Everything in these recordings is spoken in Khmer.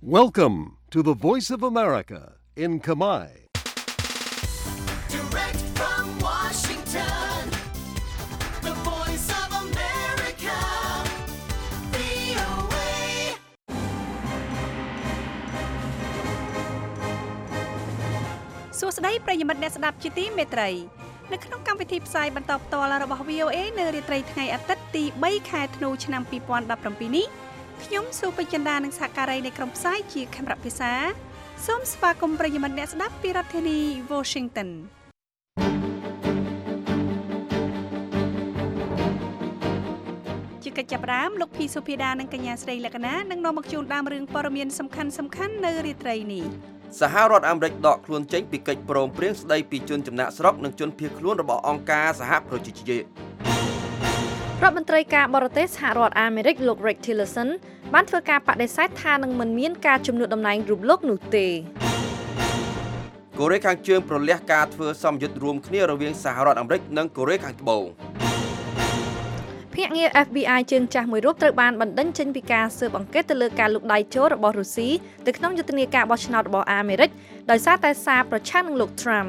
Welcome to the Voice of America in Kamai. Direct from Washington, the Voice of America, VOA. សួស្តីប្រិយមិត្តអ្នកស្ដាប់ជាទីមេត្រីនៅក្នុងកម្មវិធីផ្សាយបន្តផ្ទាល់របស់ VOA នៅរាត្រីថ្ងៃអាទិត្យទី3ខែធ្នូឆ្នាំ2017នេះខ្ញុំសុពេជ្ជន្តានិងសហការីនៃក្រុមផ្សាយជាខេមរៈភាសាសូមស្វាគមន៍ប្រិយមិត្តអ្នកស្ដាប់ពីរដ្ឋធានី Washington ជាកិច្ចចាប់ផ្ដើមលោកភីសុភាដានិងកញ្ញាស្រីលក្ខណានឹងនាំមកជូនដើមរឿងព័ត៌មានសំខាន់ៗនៅរាត្រីនេះសហរដ្ឋអាមេរិកដកខ្លួនចេញពីកិច្ចព្រមព្រៀងស្តីពីជនចំណាក់ស្រុកនិងជនភៀសខ្លួនរបស់អង្គការសហប្រជាជាតិរដ្ឋមន្ត្រីការបរទេសសហរដ្ឋអាមេរិកលោក Rex Tillerson បានធ្វើការបដិសេធថានឹងមិនមានការជំនួសតំណែងរូបលោកនោះទេកូរ៉េខាងជើងប្រលះការធ្វើសម្ពយុទ្ធរួមគ្នារវាងសហរដ្ឋអាមេរិកនិងកូរ៉េខាងត្បូងភ្នាក់ងារ FBI ជើងចាស់មួយរូបត្រូវបានបណ្តេញចេញពីការស៊ើបអង្កេតទៅលើការលុកដៃចូលរបស់រុស្ស៊ីទៅក្នុងយុទ្ធនាការបោះឆ្នោតរបស់អាមេរិកដោយសារតែសារប្រឆាំងនឹងលោក Trump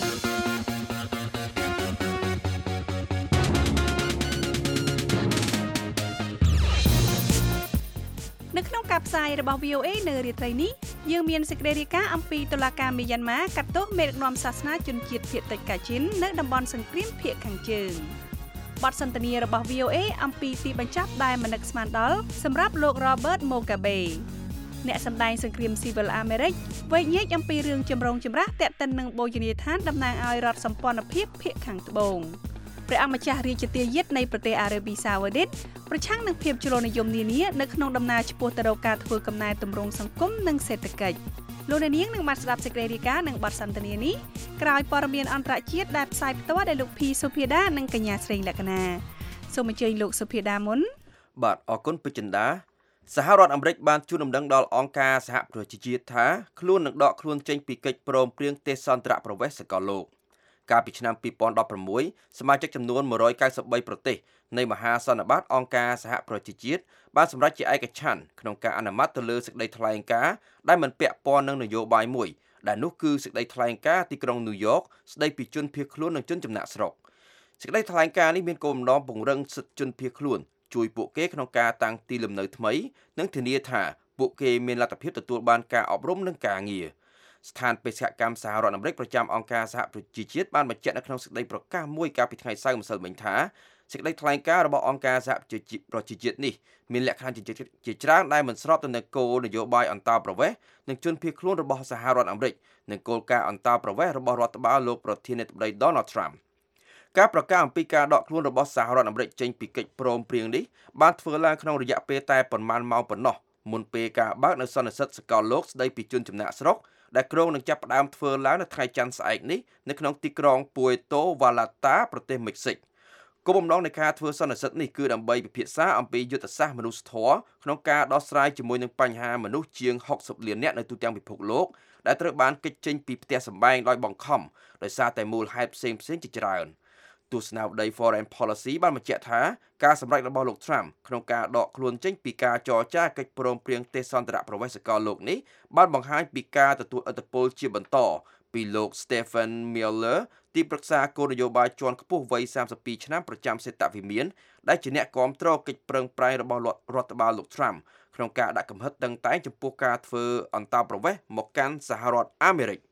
នៅក្នុងការផ្សាយរបស់ VOA នៅរាត្រីនេះយើងមានសេចក្តីរាយការណ៍អំពីតុលាការមីយ៉ាន់ម៉ាកាត់ទោសមេដឹកនាំសាសនាជនជាតិភាគតិចកាជីននៅតំបន់សង្គ្រាមភាគខាងជើងបទសន្ទនារបស់ VOA អំពីទីបញ្ចប់ដែលមិននឹកស្មានដល់សម្រាប់លោក Robert Mugabe អ្នកសម្ដែងសង្គ្រាមស៊ីវិលអាមេរិកវែកញែកអំពីរឿងចម្រូងចម្រាសទាក់ទិននឹងបូជនីយដ្ឋានតំណាងឲ្យរដ្ឋសម្ព័ន្ធភាពភាគខាងត្បូងព្រះអង្គម្ចាស់រាជទាយាទនៃប្រទេសអារ៉េប៊ីសាអូឌីតប្រឆាំងនឹងភាពជ្រុលនិយមនានានៅក្នុងដំណើរឆ្ពោះទៅរកការធ្វើកំណែទម្រង់សង្គមនិងសេដ្ឋកិច្ចលោកអ្នកនាងនឹងបានស្ដាប់សេចក្តីរាយការណ៍និងបទសន្ទនានេះក្រោយព័ត៌មានអន្តរជាតិដែលផ្សាយផ្ទាល់ដោយលោកភីសុភាដានិងកញ្ញាស្រីលក្ខណាសូមអញ្ជើញលោកសុភាដាមុនបាទអរគុណពេជ្ជន្តាសហរដ្ឋអាមេរិកបានជូនដំណឹងដល់អង្គការសហប្រជាជាតិថាខ្លួននឹងដកខ្លួនចេញពីកិច្ចព្រមព្រៀងទេសន្តរប្រវេសន៍សកលលោកកាលពីឆ្នាំ2016សមាជិកចំនួន193ប្រទេសនៃមហាសន្និបាតអង្គការសហប្រជាជាតិបានសម្រេចជាឯកច្ឆន្ទក្នុងការអនុម័តទៅលើសេចក្តីថ្លែងការណ៍ដែលមិនពាក់ព័ន្ធនឹងនយោបាយមួយដែលនោះគឺសេចក្តីថ្លែងការណ៍ទីក្រុងញូវយ៉កស្តីពីជនភៀសខ្លួននិងជនចំណាក់ស្រុកសេចក្តីថ្លែងការណ៍នេះមានគោលបំណងពង្រឹងសិទ្ធិជនភៀសខ្លួនជួយពួកគេក្នុងការតាំងទីលំនៅថ្មីនិងធានាថាពួកគេមានលទ្ធភាពទទួលបានការអប់រំនិងការងារស្ថានបេសកកម្មសហរដ្ឋអាមេរិកប្រចាំអង្គការសហប្រជាជាតិបានបញ្ជាក់នៅក្នុងសេចក្តីប្រកាសមួយកាលពីថ្ងៃសៅរ៍ម្សិលមិញថាសេចក្តីថ្លែងការណ៍របស់អង្គការសហប្រជាជាតិនេះមានលក្ខខណ្ឌជាច្រើនដែលមិនស្របទៅនឹងគោលនយោបាយអន្តោប្រវេសន៍និងជនភៀសខ្លួនរបស់សហរដ្ឋអាមេរិកនិងគោលការណ៍អន្តោប្រវេសន៍របស់រដ្ឋបាលលោកប្រធានាធិបតី Donald Trump ការប្រកាសអំពីការដកខ្លួនរបស់សហរដ្ឋអាមេរិកចេញពីកិច្ចព្រមព្រៀងនេះបានធ្វើឡើងក្នុងរយៈពេលតែប៉ុន្មានម៉ោងប៉ុណ្ណោះមុនពេលការបើកនៅសន្និសីទសកលលោកស្តីពីជនចំណាក់ស្រុកដែលគ្រោងនឹងចាប់ផ្ដើមធ្វើឡើងនៅថ្ងៃច័ន្ទស្អែកនេះនៅក្នុងទីក្រុង Puerto Vallarta ប្រទេសមិចស៊ិកគោលបំណងនៃការធ្វើសន្និសីទនេះគឺដើម្បីពិភាក្សាអំពីយុទ្ធសាស្ត្រមនុស្សធម៌ក្នុងការដោះស្រាយជាមួយនឹងបញ្ហាមនុស្សជាង60លាននាក់នៅទូទាំងពិភពលោកដែលត្រូវបានគេចចេញពីផ្ទះសម្បែងដោយបង្ខំដោយសារតែមូលហេតុផ្សេងៗជាច្រើនទស្សនាវដ្តី Foreign Policy បានបញ្ជាក់ថាការសម្រេចរបស់លោក Trump ក្នុងការដកខ្លួនចេញពីការចរចាកិច្ចព្រមព្រៀងទេសន្តរប្រវេសន៍សកលលោកនេះបានបង្ហាញពីការទទួលឥទ្ធិពលជាបន្តពីលោក Stephen Miller ទីប្រឹក្សាគោលនយោបាយជាន់ខ្ពស់វ័យ32ឆ្នាំប្រចាំសេតវិមានដែលជាអ្នកគាំទ្រកិច្ចប្រឹងប្រែងរបស់រដ្ឋបាលលោក Trump ក្នុងការដាក់កំហិតតឹងតែងចំពោះការធ្វើអន្តោប្រវេសន៍មកកាន់សហរដ្ឋអាមេរិក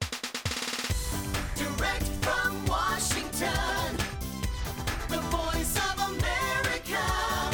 Direct from Washington, the Voice of America,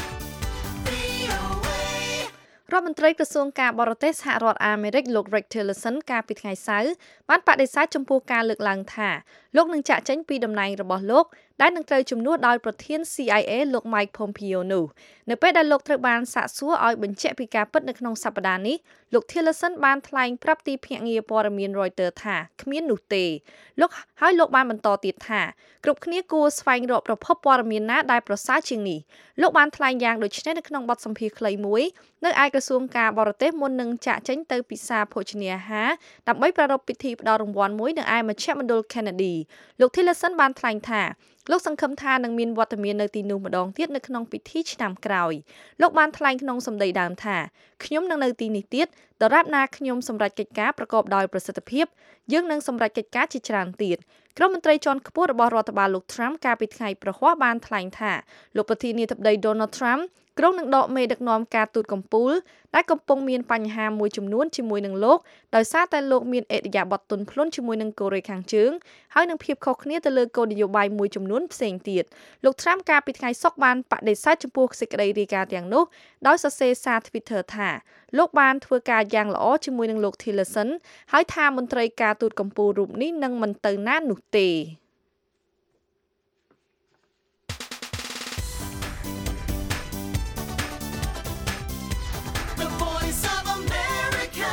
VOA. រដ្ឋមន្ត្រីក្រសួងការបរទេសសហរដ្ឋអាមេរិកលោក Rex Tillerson កាលពីថ្ងៃសៅរ៍បានបដិសេធចំពោះការលើកឡើងថាលោកនឹងចាក់ចេញពីតំណែងរបស់លោកដែលនឹងត្រូវជំនួសដោយប្រធាន CIA លោក Mike Pompeo នោះនៅពេលដែលលោកត្រូវបានសាកសួរឲ្យបញ្ជាក់ពីការពិតនៅក្នុងសប្តាហ៍នេះលោក Tillerson បានថ្លែងប្រាប់ទីភ្នាក់ងារព័ត៌មាន Reuters ថាគ្មាននោះទេលោកបានបន្តទៀតថាគ្រប់គ្នាគួរស្វែងរកប្រភពព័ត៌មានណាដែលប្រសើរជាងនេះលោកបានថ្លែងយ៉ាងដូចនេះនៅក្នុងបទសម្ភាសន៍ខ្លីមួយនៅឯក្រសួងការបរទេសមុននឹងចាក់ចេញទៅពិសាភោជនាហារដើម្បីប្រារព្ធពិធីផ្ដល់រង្វាន់មួយនៅឯមជ្ឈមណ្ឌល Kennedy លោក Tillerson បានថ្លែងថាលោកសង្ឃឹមថានឹងមានវត្តមាននៅទីនោះម្ដងទៀតនៅក្នុងពិធីឆ្នាំក្រោយលោកបានថ្លែងក្នុងសម្ដីដើមថាខ្ញុំនឹងនៅទីនេះទៀតដរាបណាខ្ញុំសម្រេចកិច្ចការប្រកបដោយប្រសិទ្ធភាពយើងនឹងសម្រេចកិច្ចការជាច្រើនទៀតក្រុមមន្ត្រីជាន់ខ្ពស់របស់រដ្ឋបាលលោក Trump កាលពីថ្ងៃប្រហ័សបានថ្លែងថាលោកប្រធានាធិបតី Donald Trump ក្រុងនឹងដកមេដឹកនាំការទូតកំពូលដែលកំពុងមានបញ្ហាមួយចំនួនជាមួយនឹងលោកដោយសារតែលោកមានឥរិយាបថទន់ភ្លន់ជាមួយនឹងកូរ៉េខាងជើងហើយនឹងភាពខុសគ្នាទៅលើគោលនយោបាយមួយចំនួនផ្សេងទៀតលោក Trump កាលពីថ្ងៃសុក្របានបដិសេធចំពោះសេចក្តីរាយការណ៍ទាំងនោះដោយសរសេរសារ Twitter ថាលោកបានធ្វើការយ៉ាងល្អជាមួយនឹងលោក Tillerson ហើយថាមន្ត្រីការទូតកំពូលរូបនេះនឹងមិនទៅណានោះទេ The voice of America.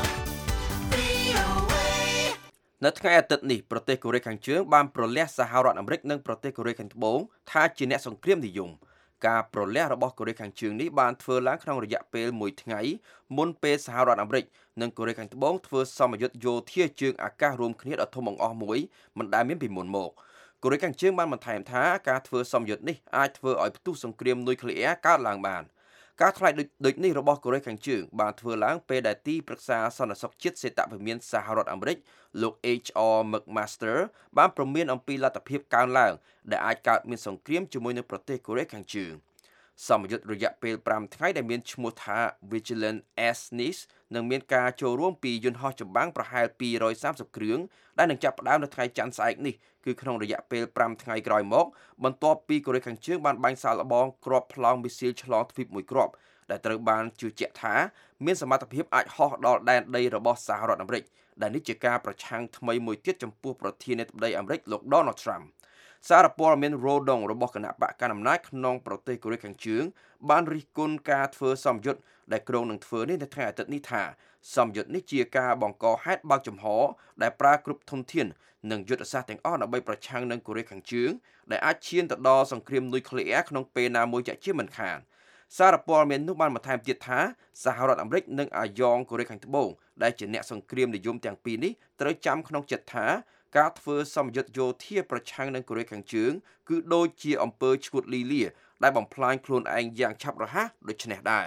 VOA. នៅថ្ងៃអាទិត្យនេះប្រទេសកូរ៉េខាងជើងបានប្រលះសហរដ្ឋអាមេរិកនិងប្រទេសកូរ៉េខាងត្បូងថាជាអ្នកសង្គ្រាមនិយមការប្រលះរបស់កូរ៉េខាងជើងនេះបានធ្វើឡើងក្នុងរយៈពេល1ថ្ងៃមុនពេលសហរដ្ឋអាមេរិកនិងកូរ៉េខាងត្បូងធ្វើសម្ពយុទ្ធយោធាជើងអាកាសរួមគ្នាដ៏ធំបង្អស់មួយមិនដែលមានពីមុនមកកូរ៉េខាងជើងបានបន្ថែមថាការធ្វើសម្ពយុទ្ធនេះអាចធ្វើឲ្យផ្ទុះសង្គ្រាមនុយក្លេអ៊ែរកើតឡើងបានការថ្លែងដូចនេះរបស់កូរ៉េខាងជើងបានធ្វើឡើងពេលដែលទីប្រឹក្សាសន្តិសុខជាតិសេតវិមានសហរដ្ឋអាមេរិកលោក H.R. McMaster បានព្រមានអំពីលទ្ធភាពកើនឡើងដែលអាចកើតមានសង្គ្រាមជាមួយនឹងប្រទេសកូរ៉េខាងជើងសម្ពយុទ្ធរយៈពេល5ថ្ងៃដែលមានឈ្មោះថា Vigilant Aegis នឹងមានការចូលរួមពីយន្តហោះចម្បាំងប្រហែល230គ្រឿងដែលនឹងចាប់ផ្ដើមនៅថ្ងៃច័ន្ទស្អែកនេះគឺក្នុងរយៈពេល5ថ្ងៃក្រោយមកបន្ទាប់ពីកូរ៉េខាងជើងបានបាញ់សាកល្បងគ្រាប់ប្លង់មីស៊ីលឆ្លងទ្វីបមួយគ្រាប់ដែលត្រូវបានជឿជាក់ថាមានសមត្ថភាពអាចហោះដល់ដែនដីរបស់សហរដ្ឋអាមេរិកដែលនេះជាការប្រឆាំងថ្មីមួយទៀតចំពោះប្រធានាធិបតីអាមេរិកលោក Donald Trump សារព័ត៌មាន Rodong របស់គណៈបកកណ្ដាលអំណាចក្នុងប្រទេសកូរ៉េខាងជើងបានរិះគន់ការធ្វើសម្ពយុទ្ធដែលក្រុងនឹងធ្វើនេះនៅថ្ងៃអាទិត្យនេះថាសម្ពយុទ្ធនេះជាការបង្កហេតុបើកចំហដែលប្រើគ្រប់ធនធាននិងយុទ្ធសាស្ត្រទាំងអស់ដើម្បីប្រឆាំងនឹងកូរ៉េខាងជើងដែលអាចឈានទៅដល់សង្គ្រាមនុយក្លេអ៊ែរក្នុងពេលណាមួយជាក់ជាមិនខានសារព័ត៌មាននោះបានបន្ថែមទៀតថាសហរដ្ឋអាមេរិកនិងអាយ៉ងកូរ៉េខាងត្បូងដែលជាអ្នកសង្គ្រាមនិយមទាំងពីរនេះត្រូវចាំក្នុងចិត្តថាការធ្វើសម្ពយុទ្ធយោធាប្រឆាំងនឹងកូរ៉េខាងជើងគឺដូចជាអំពើឈួតលីលាដែលបំផ្លាញខ្លួនឯងយ៉ាងឆាប់រហ័សដូចនេះដែរ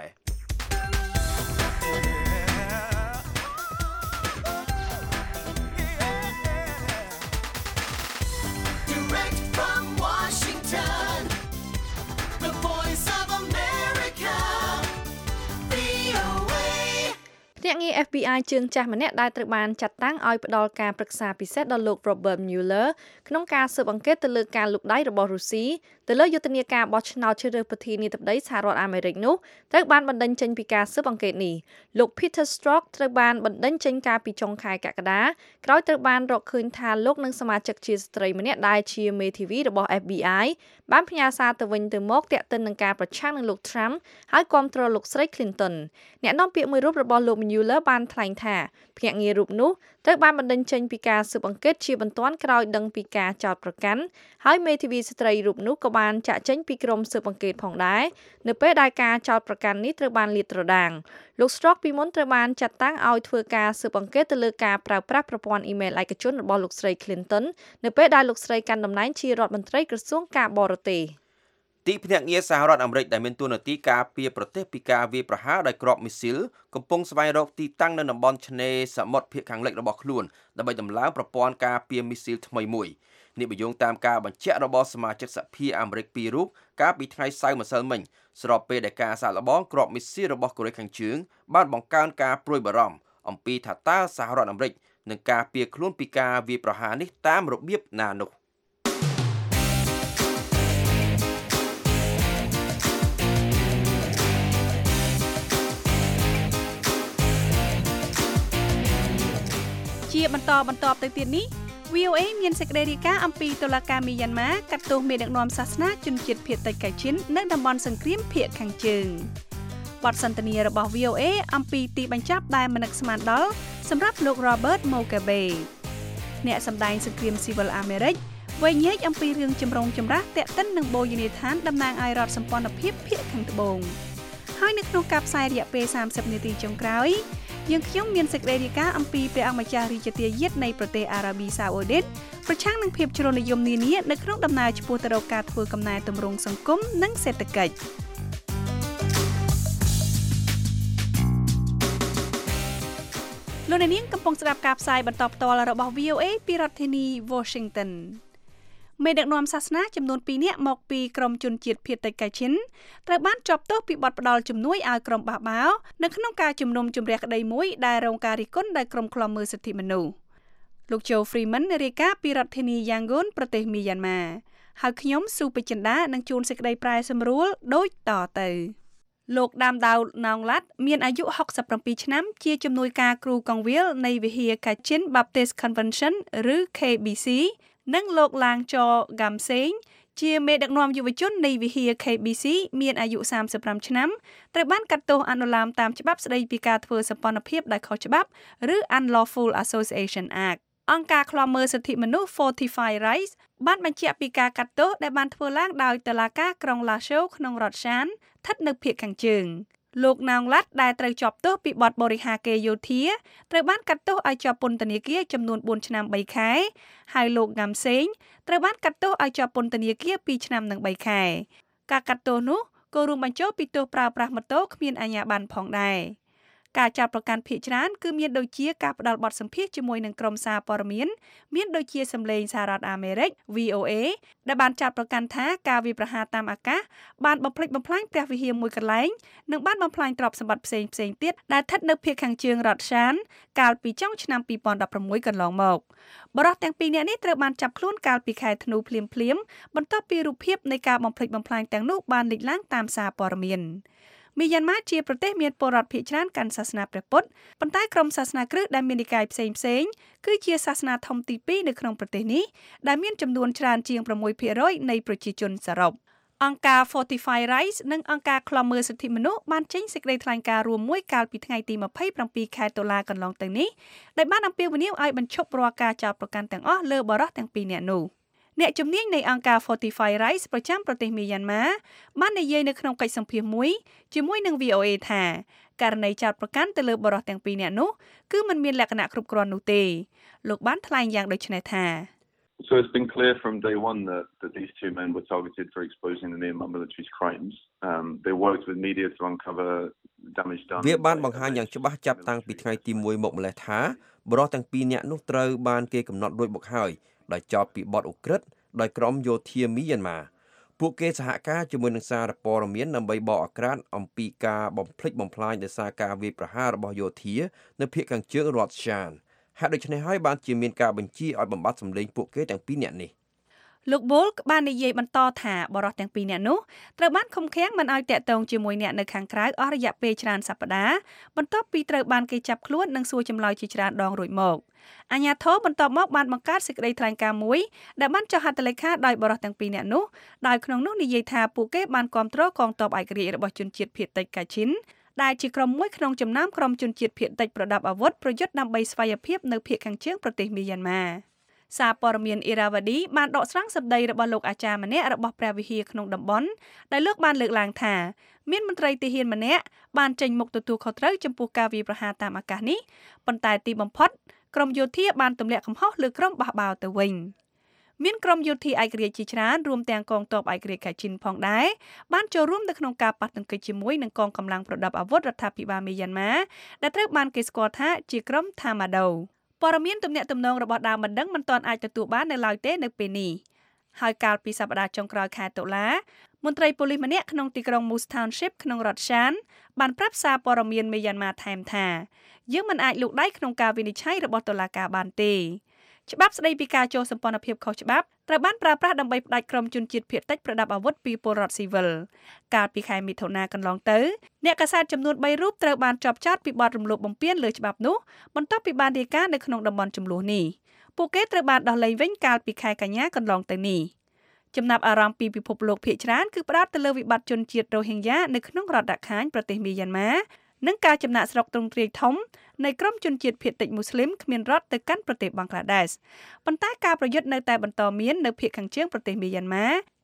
Direct from Washington. The voice of America. VOA. ភ្នាក់ងារ FBI ជើងចាស់ម្នាក់ដែលត្រូវបានចាត់តាំងឲ្យផ្ដល់ការប្រឹក្សាពិសេសដល់លោក Robert Mueller ក្នុងការស៊ើបអង្កេតទៅលើការលូកដៃរបស់រុស្ស៊ីទៅលើយុទ្ធនាការបោះឆ្នោតជ្រើសរើសប្រធានាធិបតីសហរដ្ឋអាមេរិកនោះត្រូវបានបណ្តេញចេញពីការស៊ើបអង្កេតនេះលោក Peter Strzok ត្រូវបានបណ្តេញចេញកាលពីចុងខែកក្កដាក្រោយត្រូវបានរកឃើញថាលោកនិងសមាជិកជាស្ត្រីម្នាក់ដែលជាមេធាវីរបស់ FBI បានផ្ញើសារទៅវិញទៅមកទាក់ទិននឹងការប្រឆាំងនឹងលោក Trump ហើយគាំទ្រលោកស្រី Clinton អ្នកនាំពាក្យមួយរូបរបស់លោក Mueller បានថ្លែងថាភ្នាក់ងាររូបនោះត្រូវបានបណ្តេញចេញពីការស៊ើបអង្កេតជាបន្ទាន់ក្រោយដឹងពីការចោទប្រកាន់ហើយមេធាវីស្ត្រីរូបនោះក៏បានចាក់ចេញពីក្រុមស៊ើបអង្កេតផងដែរនៅពេលដែលការចោទប្រកាន់នេះត្រូវបានលាតត្រដាងលោក Strzok ពីមុនត្រូវបានចាត់តាំងឲ្យធ្វើការស៊ើបអង្កេតទៅលើការប្រើប្រាស់ប្រព័ន្ធអ៊ីមែលឯកជនរបស់លោកស្រី Clinton នៅពេលដែលលោកស្រីកាន់តំណែងជារដ្ឋមន្ត្រីក្រសួងការបរទេសទីភ្នាក់ងារសហរដ្ឋអាមេរិកដែលមានតួនាទីការពារប្រទេសពីការវាយប្រហារដោយគ្រាប់មីស៊ីលកំពុងស្វែងរកទីតាំងនៅតំបន់ឆ្នេរសមុទ្រភាគខាងលិចរបស់ខ្លួនដើម្បីដំឡើងប្រព័ន្ធការពារមីស៊ីលថ្មីមួយនេះបញ្យងតាមការបញ្ជាក់របស់សមាជិកសភាអាមេរិក2រូបកាលពីថ្ងៃសៅរ៍ម្សិលមិញស្របពេលដែលការសាកល្បងគ្រាប់មីស៊ីលរបស់កូរ៉េខាងជើងបានបង្កើនការព្រួយបារម្ភអំពីថាតើសហរដ្ឋអាមេរិកនឹងការពារខ្លួនពីការវាយប្រហារនេះតាមរបៀបណានោះជាបន្តទៅទៀតនេះ VOA មានសេចក្តីរាយការណ៍អំពីតុលាការមីយ៉ាន់ម៉ាកាត់ទោសមេដឹកនាំសាសនាជនជាតិភាគតិចកៅឈិននៅតំបន់សង្គ្រាមភាគខាងជើងបទសន្ទនារបស់ VOA អំពីទីបញ្ចប់ដែលមិននឹកស្មានដល់សម្រាប់លោក Robert Mugabe អ្នកសម្ដែងសង្គ្រាមស៊ីវិលអាមេរិកវែងញែកអំពីរឿងចម្រូងចម្រាសទាក់ទិននឹងបូរយានីដ្ឋានតំណាងឲ្យរដ្ឋសម្ព័ន្ធភាពភាគខាងត្បូងហើយនៅក្នុងការផ្សាយរយៈពេល30នាទីចុងក្រោយយើងខ្ញុំមានសេចក្តីរាយការណ៍អំពីព្រះអង្គម្ចាស់រាជទាយាទនៃប្រទេសអារ៉ាប៊ីសាអូឌីតប្រឆាំងនឹងភាពជ្រុលនិយមនានានៅក្នុងដំណើរឆ្ពោះទៅរកការធ្វើកំណែទម្រង់សង្គមនិងសេដ្ឋកិច្ចលោកអ្នកនាងកំពុងស្ដាប់ការផ្សាយបន្តផ្ទាល់របស់ VOA ពីរដ្ឋធានី Washington មេដឹកនាំសាសនាចំនួន2នាក់មកពីក្រុមជនជាតិភាគតិចកែឈិនត្រូវបានជាប់ទោសពីបទផ្ដាល់ជំនួយឲ្យក្រុមបះបោរនៅក្នុងការជំនុំជម្រះក្តីមួយដែលរងការរិះគន់ដោយក្រុមឃ្លាំមើលសិទ្ធិមនុស្សលោក Joe Freeman រាយការណ៍ពីរដ្ឋធានី Yangon ប្រទេសមីយ៉ាន់ម៉ាហើយខ្ញុំស៊ូពេជ្រចិន្តានឹងជួនសេចក្តីប្រែសម្រួលដូចតទៅលោកដាមដាវណោងឡាត់មានអាយុ67ឆ្នាំជាជំនួយការគ្រូកងវិលនៃវិហារ Kachin Baptist Convention ឬ KBC និងលោកឡាងចហ្គាំសេងជាមេដឹកនាំយុវជននៃវិហារ KBC មានអាយុ35ឆ្នាំត្រូវបានកាត់ទោសអនុលោមតាមច្បាប់ស្តីពីការធ្វើសម្ព័ន្ធភាពដោយខុសច្បាប់ឬ Unlawful Association Act អង្គការឃ្លាំមើលសិទ្ធិមនុស្ស Fortify Rights បានបញ្ជាក់ពីការកាត់ទោសដែលបានធ្វើឡើងដោយតុលាការក្រុង Lasho ក្នុងរដ្ឋ Shan ស្ថិតនៅភាគខាងជើងលោកណាងឡាត់ដែលត្រូវជាប់ទោសពីបទបរិហាកេរយោធាត្រូវបានកាត់ទោសឲ្យជាប់ពន្ធនាគារចំនួន4ឆ្នាំ3ខែហើយលោកហ្គាំសេងត្រូវបានកាត់ទោសឲ្យជាប់ពន្ធនាគារ2ឆ្នាំនិង3ខែការកាត់ទោសនោះក៏រួមបញ្ចូលពីទោសប្រើប្រាស់ម៉ូតូគ្មានអាជ្ញាប័ណ្ណផងដែរការចាប់ប្រកាន់ភាគច្រើនគឺមានដូចជាការផ្ដាល់បទសម្ភាសន៍ជាមួយនឹងក្រុមសារព័ត៌មានមានដូចជាសម្លេងសហរដ្ឋអាមេរិក VOA ដែលបានចាប់ប្រកាន់ថាការវាយប្រហារតាមអាកាសបានបំផ្លិចបំផ្លាញព្រះវិហារមួយកន្លែងនិងបានបំផ្លាញទ្រព្យសម្បត្តិផ្សេងៗទៀតដែលស្ថិតនៅភាគខាងជើងរដ្ឋ Shan កាលពីចុងឆ្នាំ2016កន្លងមកបរិសុទ្ធទាំងពីរនាក់នេះត្រូវបានចាប់ខ្លួនកាលពីខែធ្នូភ្លាមៗបន្ទាប់ពីរូបភាពនៃការបំផ្លិចបំផ្លាញទាំងនោះបានលេចឡើងតាមសារព័ត៌មានមីយ៉ាន់ម៉ាជាប្រទេសមានពលរដ្ឋភាគច្រើនកាន់សាសនាព្រះពុទ្ធប៉ុន្តែក្រុមសាសនាគ្រិស្តដែលមាននិកាយផ្សេងៗគឺជាសាសនាធំទី2នៅក្នុងប្រទេសនេះដែលមានចំនួនច្រើនជាង 6% នៃប្រជាជនសរុបអង្គការ Fortify Rights និងអង្គការឃ្លាំមើលសិទ្ធិមនុស្សបានចេញសេចក្តីថ្លែងការណ៍រួមមួយកាលពីថ្ងៃទី27ខែតុលាកន្លងទៅនេះដែលបានអំពាវនាវឲ្យបញ្ឈប់រាល់ការចោទប្រកាន់ទាំងអស់លើបរិសុទ្ធទាំងពីរនាក់នោះអ្នកជំនាញនៃអង្គការ Fortify Rights ប្រចាំប្រទេសមីយ៉ាន់ម៉ាបាននិយាយនៅក្នុងកិច្ចសម្ភាសន៍មួយជាមួយនឹង VOA ថាករណីចោទប្រកាន់ទៅលើបរិសុទ្ធទាំងពីរនាក់នោះគឺมันមានលក្ខណៈគ្រប់គ្រាន់នោះទេលោកបានថ្លែងយ៉ាងដូចនេះថា So it's been clear from day one that these two men were targeted for exposing the Myanmar military's crimes. They worked with media to uncover damage done. វាបានបង្ហាញយ៉ាងច្បាស់ចាប់តាំងពីថ្ងៃទី1មកម្លេះថាបរិសុទ្ធទាំងពីរនាក់នោះត្រូវបានគេកំណត់រួចមកហើយដោយចោទពីបទឧក្រិដ្ឋដោយក្រុមយោធាមីយ៉ាន់ម៉ាពួកគេសហការជាមួយនឹងសារព័ត៌មានដើម្បីបកអាក្រាតអំពីការបំផ្លិចបំផ្លាញដោយសារការវាយប្រហាររបស់យោធានៅភាគខាងជើងរដ្ឋ Shan ហើយដូច្នេះហើយបានជាមានការបញ្ជាឲ្យបំបត្តិសម្លេងពួកគេទាំងពីរនាក់នេះលោកបូលបាននិយាយបន្តថាបរិសុទ្ធទាំងពីរនាក់នោះត្រូវបានឃុំឃាំងមិនឲ្យតាក់ទងជាមួយអ្នកនៅខាងក្រៅអស់រយៈពេលច្រើនសប្តាហ៍បន្ទាប់ពីត្រូវបានគេចាប់ខ្លួននិងសួរចម្លើយជាច្រើនដងរួចមកអាជ្ញាធរបន្ទាប់មកបានបង្កើតសេចក្តីថ្លែងការណ៍មួយដែលបានចុះហត្ថលេខាដោយបរិសុទ្ធទាំងពីរនាក់នោះដោយក្នុងនោះនិយាយថាពួកគេបានគាំទ្រកងទ័ពឯករាជ្យរបស់ជនជាតិភាគតិចកាឈិនដែលជាក្រុមមួយក្នុងចំណោមក្រុមជនជាតិភាគតិចប្រដាប់អាវុធប្រយុទ្ធដើម្បីស្វ័យភាពនៅភាគខាងជើងប្រទេសមីយ៉ាន់ម៉ាសារព័ត៌មាន Irrawaddy បានដកស្រង់សម្ដីរបស់លោកអាចារ្យម្នាក់របស់ព្រះវិហារក្នុងតំបន់ដែលលោកបានលើកឡើងថាមានមន្ត្រីទាហានម្នាក់បានចេញមុខទទួលខុសត្រូវចំពោះការវាយប្រហារតាមអាកាសនេះប៉ុន្តែទីបំផុតក្រុមយោធាបានទម្លាក់កំហុសលើក្រុមបះបោរទៅវិញមានក្រុមយោធាឯករាជ្យជាច្រើនរួមទាំងកងទ័ពឯករាជ្យកាឈិនផងដែរបានចូលរួមនៅក្នុងការប៉ះទង្គិចជាមួយនឹងកងកម្លាំងប្រដាប់អាវុធរដ្ឋាភិបាលមីយ៉ាន់ម៉ាដែលត្រូវបានគេស្គាល់ថាជាក្រុមថាម៉ាដូព័ត៌មានទំនាក់ទំនងរបស់ដើមបណ្ដឹងមិនទាន់អាចទទួលបាននៅឡើយទេនៅពេលនេះហើយកាលពីសប្តាហ៍ចុងក្រោយខែតុលាមន្ត្រីប៉ូលីសម្នាក់ក្នុងទីក្រុង Moose Township ក្នុងរដ្ឋ Shan បានប្រាប់សារព័ត៌មានមីយ៉ាន់ម៉ាថែមថាយើងមិនអាចលូកដៃក្នុងការវិនិច្ឆ័យរបស់តុលាការបានទេច្បាប់ស្តីពីការចូលសម្ព័ន្ធភាពខុសច្បាប់ត្រូវបានប្រើប្រាស់ដើម្បីផ្តាច់ក្រុមជនជាតិភាគតិចប្រដាប់អាវុធពីពលរដ្ឋស៊ីវិលកាលពីខែមិថុនាកន្លងទៅអ្នកកាសែតចំនួន3រូបត្រូវបានជាប់ចោទពីបទរំលោភបំពានលើច្បាប់នោះបន្ទាប់ពីបានរាយការណ៍នៅក្នុងតំបន់ជម្លោះនេះពួកគេត្រូវបានដោះលែងវិញកាលពីខែកញ្ញាកន្លងទៅនេះចំណាប់អារម្មណ៍ពីពិភពលោកភាគច្រើនគឺផ្ដោតទៅលើវិបត្តិជនជាតិរ៉ូហិញ៉ានៅក្នុងរដ្ឋរខាញប្រទេសមីយ៉ាន់ម៉ានិងការចំណាក់ស្រុកទ្រង់ទ្រាយធំនៃក្រុមជនជាតិភាគតិចមូស្លីមគ្មានរដ្ឋទៅកាន់ប្រទេសបង់ក្លាដេសប៉ុន្តែការប្រយុទ្ធនៅតែបន្តមាននៅភាគខាងជើងប្រទេសមីយ៉ាន់ម៉ា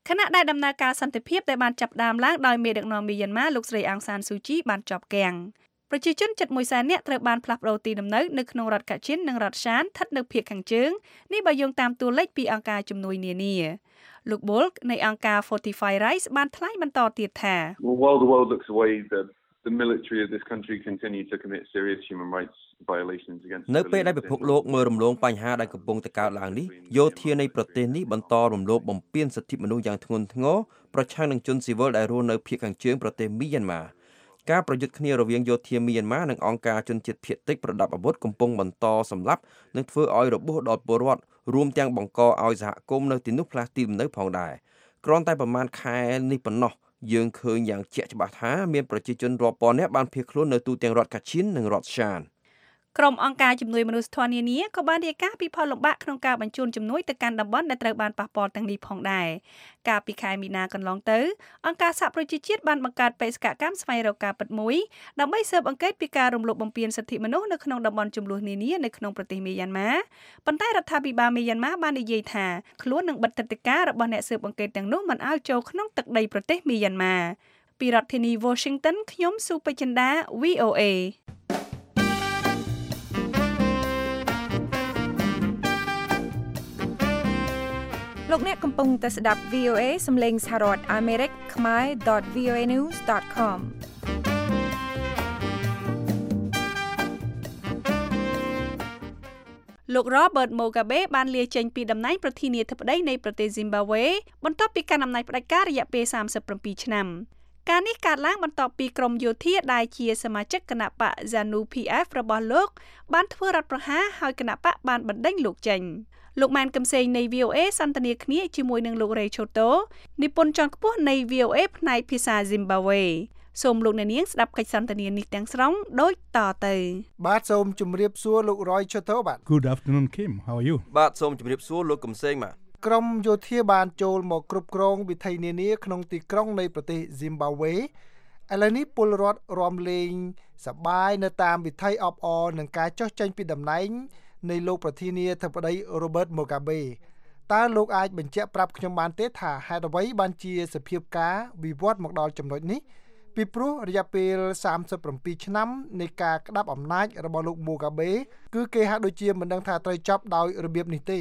ខណៈដែលដំណើរការសន្តិភាពដែលបានចាប់ផ្ដើមឡើងដោយមេដឹកនាំមីយ៉ាន់ម៉ាលោកស្រីអង់សានស៊ូជីបានចប់គាំងប្រជាជនជិត100,000នាក់ត្រូវបានផ្លាស់ប្ដូរទីលំនៅនៅក្នុងរដ្ឋកាឈិននិងរដ្ឋសានស្ថិតនៅភាគខាងជើងនេះបើយោងតាមតួលេខពីអង្គការជំនួយនានាលោកបុលនៃអង្គការ Fortify Rights បានថ្លែងបន្តទៀតថា While the world looks away, the military of this country continue to commit serious human rights violations against នៅពេលដែលពិភពលោកមើលរំលងបញ្ហាដែលកំពុងតែកើតឡើងនេះយោធានៃប្រទេសនេះបន្តរំលោភបំពានសិទ្ធិមនុស្សយ៉ាងធ្ងន់ធ្ងរប្រឆាំងនឹងជនស៊ីវិលដែលរស់នៅភាគខាងជើងប្រទេសមីយ៉ាន់ម៉ាការប្រយុទ្ធគ្នារវាងយោធាមីយ៉ាន់ម៉ានិងអង្គការជនជាតិភាគតិចប្រដាប់អាវុធកំពុងបន្តសម្លាប់និងធ្វើឲ្យរបួសដល់ពលរដ្ឋរួមទាំងបង្កឲ្យសហគមន៍នៅទីនោះផ្លាស់ទីលំនៅផងដែរគ្រាន់តែប្រមាណខែនេះប៉ុណ្ណោះយើងឃើញយ៉ាងជាក់ច្បាស់ថាមានប្រជាជនរាប់ពាន់នាក់បានភៀសខ្លួននៅទូទាំងរដ្ឋកាឈិននិងរដ្ឋសានក្រុមអង្គការជំនួយមនុស្សធម៌នានាក៏បានរាយការណ៍ពីផលលំបាកក្នុងការបញ្ជូនជំនួយទៅកាន់តំបន់ដែលត្រូវបានប៉ះពាល់ទាំងនេះផងដែរកាលពីខែមីនាកន្លងទៅអង្គការសហប្រជាជាតិបានបង្កើតបេសកកម្មស្វែងរកការពិតមួយដើម្បីស៊ើបអង្កេតពីការរំលោភបំពានសិទ្ធិមនុស្សនៅក្នុងតំបន់ជម្លោះនានានៅក្នុងប្រទេសមីយ៉ាន់ម៉ាប៉ុន្តែរដ្ឋាភិបាលមីយ៉ាន់ម៉ាបាននិយាយថាខ្លួននឹងបិទទឹកដីការរបស់អ្នកស៊ើបអង្កេតទាំងនោះមិនឲ្យចូលក្នុងទឹកដីប្រទេសមីយ៉ាន់ម៉ាពីរដ្ឋធានី Washington ខ្ញុំស៊ូពេជ្រចិន្តា VOA លោកអ្នកកំពុងតែស្ដាប់ VOA សំឡេងសហរដ្ឋអាមេរិកខ្មែរ .voanews.com លោក Robert Mugabe បានលាចេញពីតំណែងប្រធានាធិបតីនៃប្រទេស Zimbabwe បន្ទាប់ពីកាន់អំណាចផ្ដាច់ការរយៈពេល37ឆ្នាំការនេះកើតឡើងបន្ទាប់ពីក្រុមយោធាដែលជាសមាជិកគណបក ZANU-PF របស់លោកបានធ្វើរដ្ឋប្រហារហើយគណបកបានបណ្តេញលោកចេញលោកម៉ែនកឹមសេងនៃ VOA សន្ទនាគ្នាជាមួយនឹងលោក Ray Choto និពន្ធជាន់ខ្ពស់នៃ VOA ផ្នែកភាសា Zimbabwe សូមលោកអ្នកនាងស្ដាប់កិច្ចសន្ទនានេះទាំងស្រុងដូចតទៅបាទសូមជម្រាបសួរលោក Roy Choto បាទ Good afternoon Kim how are you បាទសូមជម្រាបសួរលោកកឹមសេងបាទក្រុមយោធាបានចូលមកគ្រប់គ្រងវិថីនានាក្នុងទីក្រុងនៃប្រទេស Zimbabwe ឥឡូវនេះពលរដ្ឋរំលែងសប្បាយនៅតាមវិថីអបអរនឹងការចុះចេញពីតំណែងនៃលោកប្រធានាធិបតី Robert Mugabe តើលោកអាចបញ្ជាក់ប្រាប់ខ្ញុំបានទេថាហេតុអ្វីបានជាសភាពការវិវត្តមកដល់ចំណុចនេះពីព្រោះរយៈពេល37ឆ្នាំនៃការក្តាប់អំណាចរបស់លោក Mugabe គឺគេហាក់ដូចជាមិនដឹងថាត្រូវចប់ដោយរបៀបនេះទេ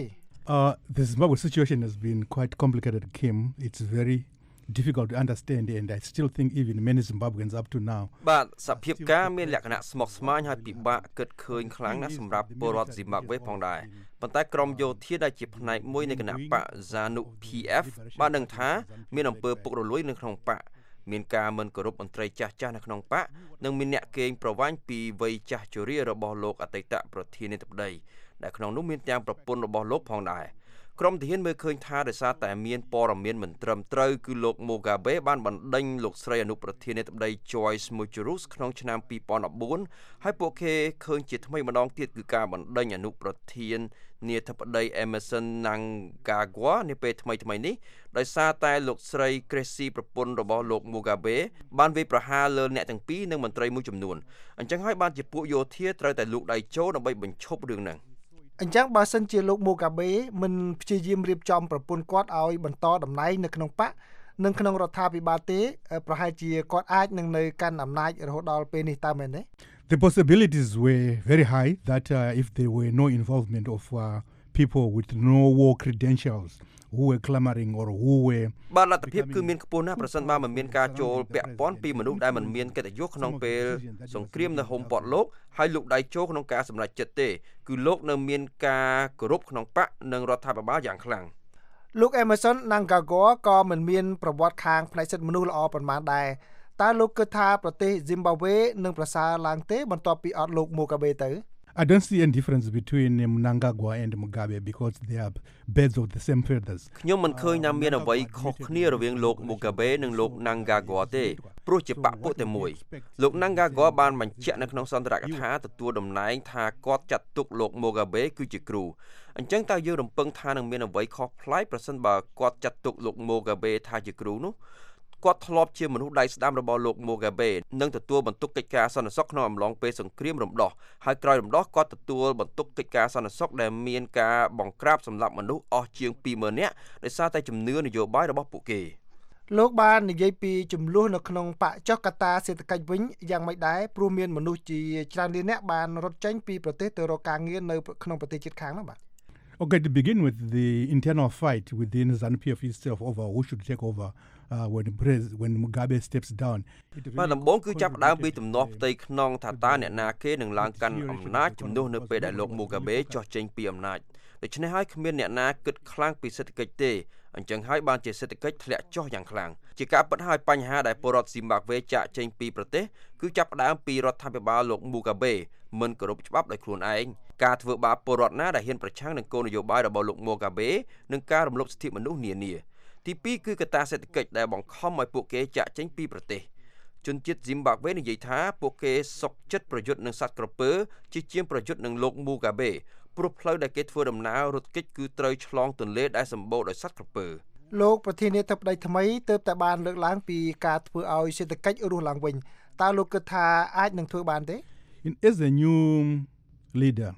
The Zimbabwe situation has been quite complicated Kim it's very difficult to understand and I still think even many Zimbabweans up to now បាទសភាពការមានលក្ខណៈស្មុគស្មាញហើយពិបាកគិតឃើញខ្លាំងណាស់សម្រាប់ពលរដ្ឋ Zimbabwe ផងដែរប៉ុន្តែក្រុមយោធាដែលជាផ្នែកមួយនៃគណបក ZANU-PF បានដឹងថាមានអំពើពុករលួយនៅក្នុងបកមានការមិនគោរពមន្ត្រីចាស់ៗនៅក្នុងបកនិងមានអ្នកកេងប្រវ័ញ្ចពីវ័យចាស់ជរារបស់លោកអតីតប្រធានាធិបតីដែលក្នុងនោះមានទាំងប្រពន្ធរបស់លោកផងដែរក្រុមទាហានមើលឃើញថាដោយសារតែមានព័ត៌មានមិនត្រឹមត្រូវគឺលោក Mugabe បានបណ្ដេញលោកស្រីអនុប្រធានាធិបតី Joyce Mucharuss ក្នុងឆ្នាំ2014ហើយពួកគេឃើញជាថ្មីម្ដងទៀតគឺការបណ្ដេញអនុប្រធានាធិបតី Emmerson Mnangagwa នាពេលថ្មីនេះដោយសារតែលោកស្រី Gracie ប្រពន្ធរបស់លោក Mugabe បានវាយប្រហារលើអ្នកទាំងពីរនិងមន្ត្រីមួយចំនួនអញ្ចឹងហើយបានជាពួកយោធាត្រូវតែលូកដៃចូលដើម្បីបញ្ឈប់រឿងហ្នឹងអញ្ចឹងបើសិនជាលោក Mugabe មិនព្យាយាមរៀបចំប្រពន្ធគាត់ឲ្យបន្តតំណែងនៅក្នុងបកនិងក្នុងរដ្ឋាភិបាលទេប្រហែលជាគាត់អាចនឹងនៅកាន់អំណាចរហូតដល់ពេលនេះតើមែនទេ The possibilities were very high that if there were no involvement of people with no war credentials who were clamoring or who were បាទលទ្ធភាពគឺមានខ្ពស់ណាស់ប្រសិនបើមិនមានការចូលពាក់ព័ន្ធពីមនុស្សដែលមិនមានកិត្តិយសក្នុងពេលសង្គ្រាមនៅហុំព័ទ្ធលោកហើយលោកដៃចូលក្នុងការសម្រេចចិត្តទេគឺលោកនៅមានការគោរពក្នុងបកនិងរដ្ឋាភិបាលយ៉ាងខ្លាំងលោក Emmerson Mnangagwa ក៏មិនមានប្រវត្តិខាងផ្នែកសិទ្ធិមនុស្សល្អប៉ុន្មានដែរតើលោកគិតថាប្រទេស Zimbabwe នឹងប្រសើរឡើងទេបន្ទាប់ពីអត់លោក Mugabe ទៅ I don't see any difference between Mnangagwa and Mugabe because they are birds of the same feathers ខ្ញុំមិនឃើញថាមានអ្វីខុសគ្នារវាងលោក Mugabe និងលោក Mnangagwa ទេព្រោះជាបកពួកតែមួយលោក Mnangagwa បានបញ្ជាក់នៅក្នុងសន្ទរកថាទទួលតំណែងថាគាត់ចាត់ទុកលោក Mugabe គឺជាគ្រូអញ្ចឹងតើយើងរំពឹងថានឹងមានអ្វីខុសប្លែកប្រសិនបើគាត់ចាត់ទុកលោក Mugabe ថាជាគ្រូនោះគាត់ធ្លាប់ជាមនុស្សដៃស្ដាំរបស់លោក Mugabe និងទទួលបន្ទុកកិច្ចការសន្តិសុខក្នុងអំឡុងពេលសង្គ្រាមរំដោះហើយក្រោយរំដោះគាត់ទទួលបន្ទុកកិច្ចការសន្តិសុខដែលមានការបង្ក្រាបសម្លាប់មនុស្សអស់ជាង 20000 នាក់ដោយសារតែជំនឿនយោបាយរបស់ពួកគេលោកបាននិយាយពីចំនួននៅក្នុងបកចុះកត្តាសេដ្ឋកិច្ចវិញយ៉ាងម៉េចដែរព្រោះមានមនុស្សជាច្រើនលានអ្នកបានរត់ចេញពីប្រទេសទៅរកការងារនៅក្នុងប្រទេសជិតខាងនោះបាទ Okay, to begin with the internal fight within ZANU-PF itself over who should take over when Mugabe steps down. បាទដំបូងគឺចាប់ផ្ដើមពីទំនាស់ផ្ទៃក្នុងថាតើអ្នកណាគេនឹងឡើងកាន់អំណាចជំនួសនៅពេលដែលលោក Mugabe ចុះចេញពីអំណាចដូច្នេះហើយគ្មានអ្នកណាគិតខ្លាំងពីសេដ្ឋកិច្ចទេអញ្ចឹងហើយបានជាសេដ្ឋកិច្ចធ្លាក់ចុះយ៉ាងខ្លាំងជាការពិតហើយបញ្ហាដែលពលរដ្ឋស៊ីម៉ាក់វេចាក់ចេញពីប្រទេសគឺចាប់ផ្ដើមពីរដ្ឋាភិបាលលោក Mugabe មិនគោរពច្បាប់ដោយខ្លួនឯងការធ្វើបាបពលរដ្ឋណាដែលហ៊ានប្រឆាំងនឹងគោលនយោបាយរបស់លោក Mugabe និងការរំលោភសិទ្ធិមនុស្សនានាទី2គឺកត្តាសេដ្ឋកិច្ចដែលបង្ខំឲ្យពួកគេចាក់ចេញពីប្រទេសជនជាតិ Zimbabwe និយាយថាពួកគេសុកចិត្តប្រយុទ្ធនឹងសត្វក្រពើជាជាងប្រយុទ្ធនឹងលោក Mugabe ព្រោះផ្លូវដែលគេធ្វើដំណើររត់គេចគឺត្រូវឆ្លងទន្លេដែលសម្បូរដោយសត្វក្រពើលោកប្រធានាធិបតីថ្មីទើបតែបានលើកឡើងពីការធ្វើឲ្យសេដ្ឋកិច្ចរស់ឡើងវិញតើលោកគិតថាអាចនឹងធ្វើបានទេ As a new leader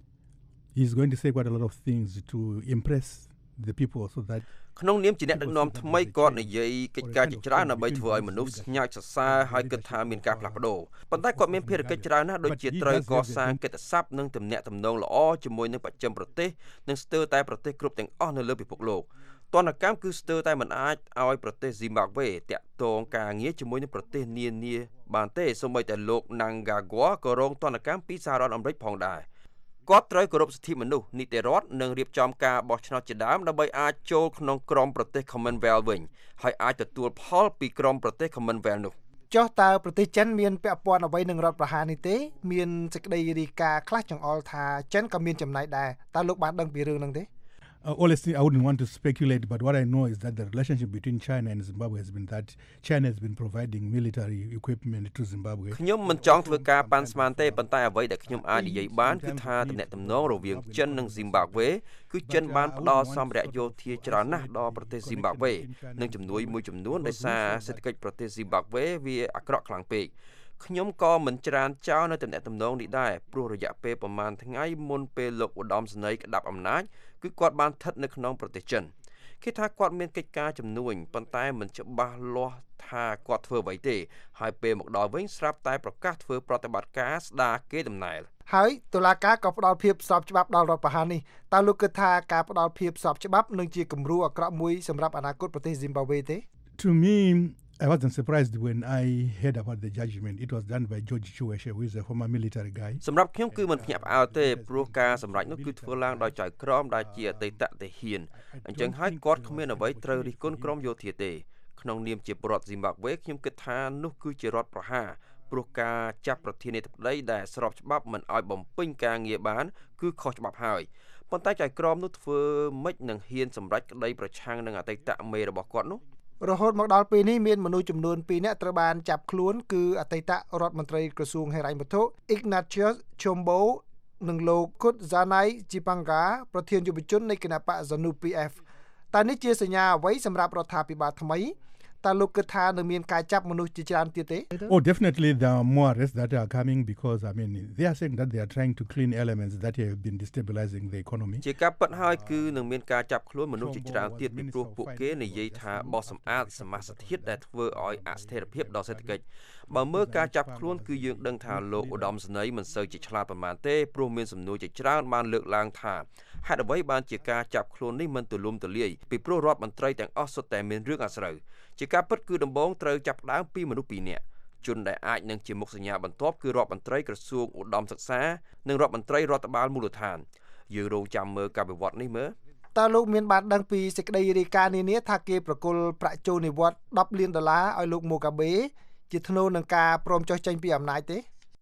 he's going to say quite a lot of things to impress the people so that ក្នុងនាមជាអ្នកដឹកនាំថ្មីគាត់និយាយកិច្ចការជាច្រើនដើម្បីធ្វើឲ្យមនុស្សស្ញាច់សរសើរហើយគិតថាមានការផ្លាស់ប្ដូរប៉ុន្តែគាត់មានភារកិច្ចច្រើនណាស់ដូចជាត្រូវកសាងកិត្តិស័ព្ទនិងទំនាក់ទំនងល្អជាមួយនឹងបច្ចឹមប្រទេសនិងស្ទើរតែប្រទេសគ្រប់ទាំងអស់នៅលើពិភពលោកទណ្ឌកម្មគឺស្ទើរតែមិនអាចឲ្យប្រទេស Zimbabwe តាក់ទងការងារជាមួយនឹងប្រទេសនានាបានទេសូម្បីតែលោក Mnangagwa ក៏រងទណ្ឌកម្មពីសហរដ្ឋអាមេរិកផងដែរគាត់ត្រូវគោរពសិទ្ធិមនុស្សនីតិរដ្ឋនិងរៀបចំការបោះឆ្នោតជាដើមដើម្បីអាចចូលក្នុងក្រុមប្រទេស Commonwealth វិញហើយអាចទទួលផលពីក្រុមប្រទេស Commonwealth នោះចុះតើប្រទេសចិនមានពាក់ព័ន្ធអ្វីនឹងរដ្ឋប្រហារនេះទេមានសេចក្តីរាយការណ៍ខ្លះចង្អុលថាចិនក៏មានចំណាយដែរតើលោកបានដឹងពីរឿងហ្នឹងទេ Honestly, I wouldn't want to speculate, but what I know is that the relationship between China and Zimbabwe has been that China has been providing military equipment to Zimbabwe. ខ្ញុំមិនចង់ធ្វើការប៉ាន់ស្មានទេប៉ុន្តែអ្វីដែលខ្ញុំអាចនិយាយបានគឺថាទំនាក់ទំនងរវាងចិននិង Zimbabwe គឺចិនបានផ្ដល់សម្ភារៈយោធាច្រើនណាស់ដល់ប្រទេស Zimbabwe និងជំនួយមួយចំនួនដោយសារសេដ្ឋកិច្ចប្រទេស Zimbabwe វាអាក្រក់ខ្លាំងពេកខ្ញុំក៏មិនច្រានចោលនៅទំនាក់ទំនងនេះដែរព្រោះរយៈពេលប្រហែលថ្ងៃមុនពេលលោកឧត្តមសេនីយ៍ក្តាប់អំណាចគឺគាត់បានស្ថិតនៅក្នុងប្រទេសចិនគេថាគាត់មានកិច្ចការជំនួញប៉ុន្តែមិនច្បាស់លាស់ថាគាត់ធ្វើអ្វីទេហើយពេលមកដល់វិញស្រាប់តែប្រកាសធ្វើប្រតិបត្តិការស្ដារគេដំណើរហើយតុលាការក៏ផ្ដល់ភាពស្របច្បាប់ដល់រដ្ឋប្រហារនេះតើលោកគិតថាការផ្ដល់ភាពស្របច្បាប់នឹងជាគំរូអាក្រក់មួយសម្រាប់អនាគតប្រទេស Zimbabwe ទេ To me I wasn't surprised when I heard about the judgment. It was done by George Chiweshe, who is a former military guy. សម្រាប់ខ្ញុំគឺមិនភ្ញាក់ផ្អើលទេព្រោះការសម្រេចនោះគឺធ្វើឡើងដោយចៅក្រមដែលជាអតីតទាហានអញ្ចឹងហើយគាត់គ្មានអ្វីត្រូវរិះគន់ក្រមយោធាទេក្នុងនាមជាពលរដ្ឋ Zimbabwe ខ្ញុំគិតថានោះគឺជារដ្ឋប្រហារព្រោះការចាប់ប្រធានាធិបតីដែលស្របច្បាប់មិនឲ្យបំពេញការងារបានគឺខុសច្បាប់ហើយប៉ុន្តែចៅក្រមនោះធ្វើម៉េចនឹងហ៊ានសម្រេចក្តីប្រឆាំងនឹងអតីតមេរបស់គាត់នោះរហូតមកដល់ពេលនេះមានមនុស្សចំនួន2នាក់ត្រូវបានចាប់ខ្លួនគឺអតីតរដ្ឋមន្ត្រីក្រសួងហិរញ្ញវត្ថុ Ignatius Chombo និងលោក Kudzanai Chipanga ប្រធានយុវជននៃគណបក ZANU-PF តើនេះជាសញ្ញាអ្វីសម្រាប់រដ្ឋាភិបាលថ្មីតើលោកគិតថានឹងមានការចាប់មនុស្សជាច្រើនទៀតទេ Oh, definitely there are more arrests that are coming because I mean they are saying that they are trying to clean elements that have been destabilizing the economy ជាការពិតហើយគឺនឹងមានការចាប់ខ្លួនមនុស្សជាច្រើនទៀតពីព្រោះពួកគេនិយាយថាបោះសម្អាតសមាសធាតុដែលធ្វើឲ្យអស្ថិរភាពដល់សេដ្ឋកិច្ចបើមើលការចាប់ខ្លួនគឺយើងដឹងថាលោកឧត្តមសេនីយ៍មិនសូវជាឆ្លាតប៉ុន្មានទេព្រោះមានសំណួរជាច្រើនបានលើកឡើងថាហេតុអ្វីបានជាការចាប់ខ្លួននេះមិនទូលំទូលាយពីព្រោះរដ្ឋមន្ត្រីទាំងអស់សុទ្ធតែមានរឿងអាស្រូវជាការពិតគឺដំបូងត្រូវចាប់ផ្ដើមពីមនុស្ស2នាក់ជនដែលអាចនឹងជាមុខសញ្ញាបន្ទាប់គឺរដ្ឋមន្ត្រីក្រសួងឧត្តមសិក្សានិងរដ្ឋមន្ត្រីរដ្ឋបាលមូលដ្ឋានយើងរងចាំមើលការវិវត្តនេះមើលតើលោកមានបានដឹងពីសេចក្តីរាយការណ៍នានាថាគេប្រគល់ប្រាក់ចូលនិវត្តន៍$10 លានឲ្យលោក Mugabe ជាថ្នូរនឹងការព្រមចុះចេញពីអំណាចទេ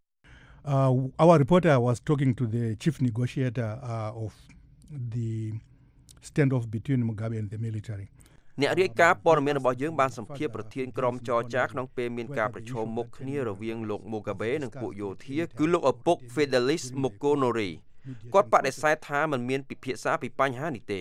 Our reporter was talking to the chief negotiator of the standoff between Mugabe and the military អ្នករាយការណ៍ព័ត៌មានរបស់យើងបានសម្ភាសប្រធានក្រុមចរចាក្នុងពេលមានការប្រជុំមុខគ្នារវាងលោក Mugabe និងពួកយោធាគឺលោកឪពុក Fidelis Mokonori គាត់បដិសេធថាមិនមានពិភាក្សាពីបញ្ហានេះទេ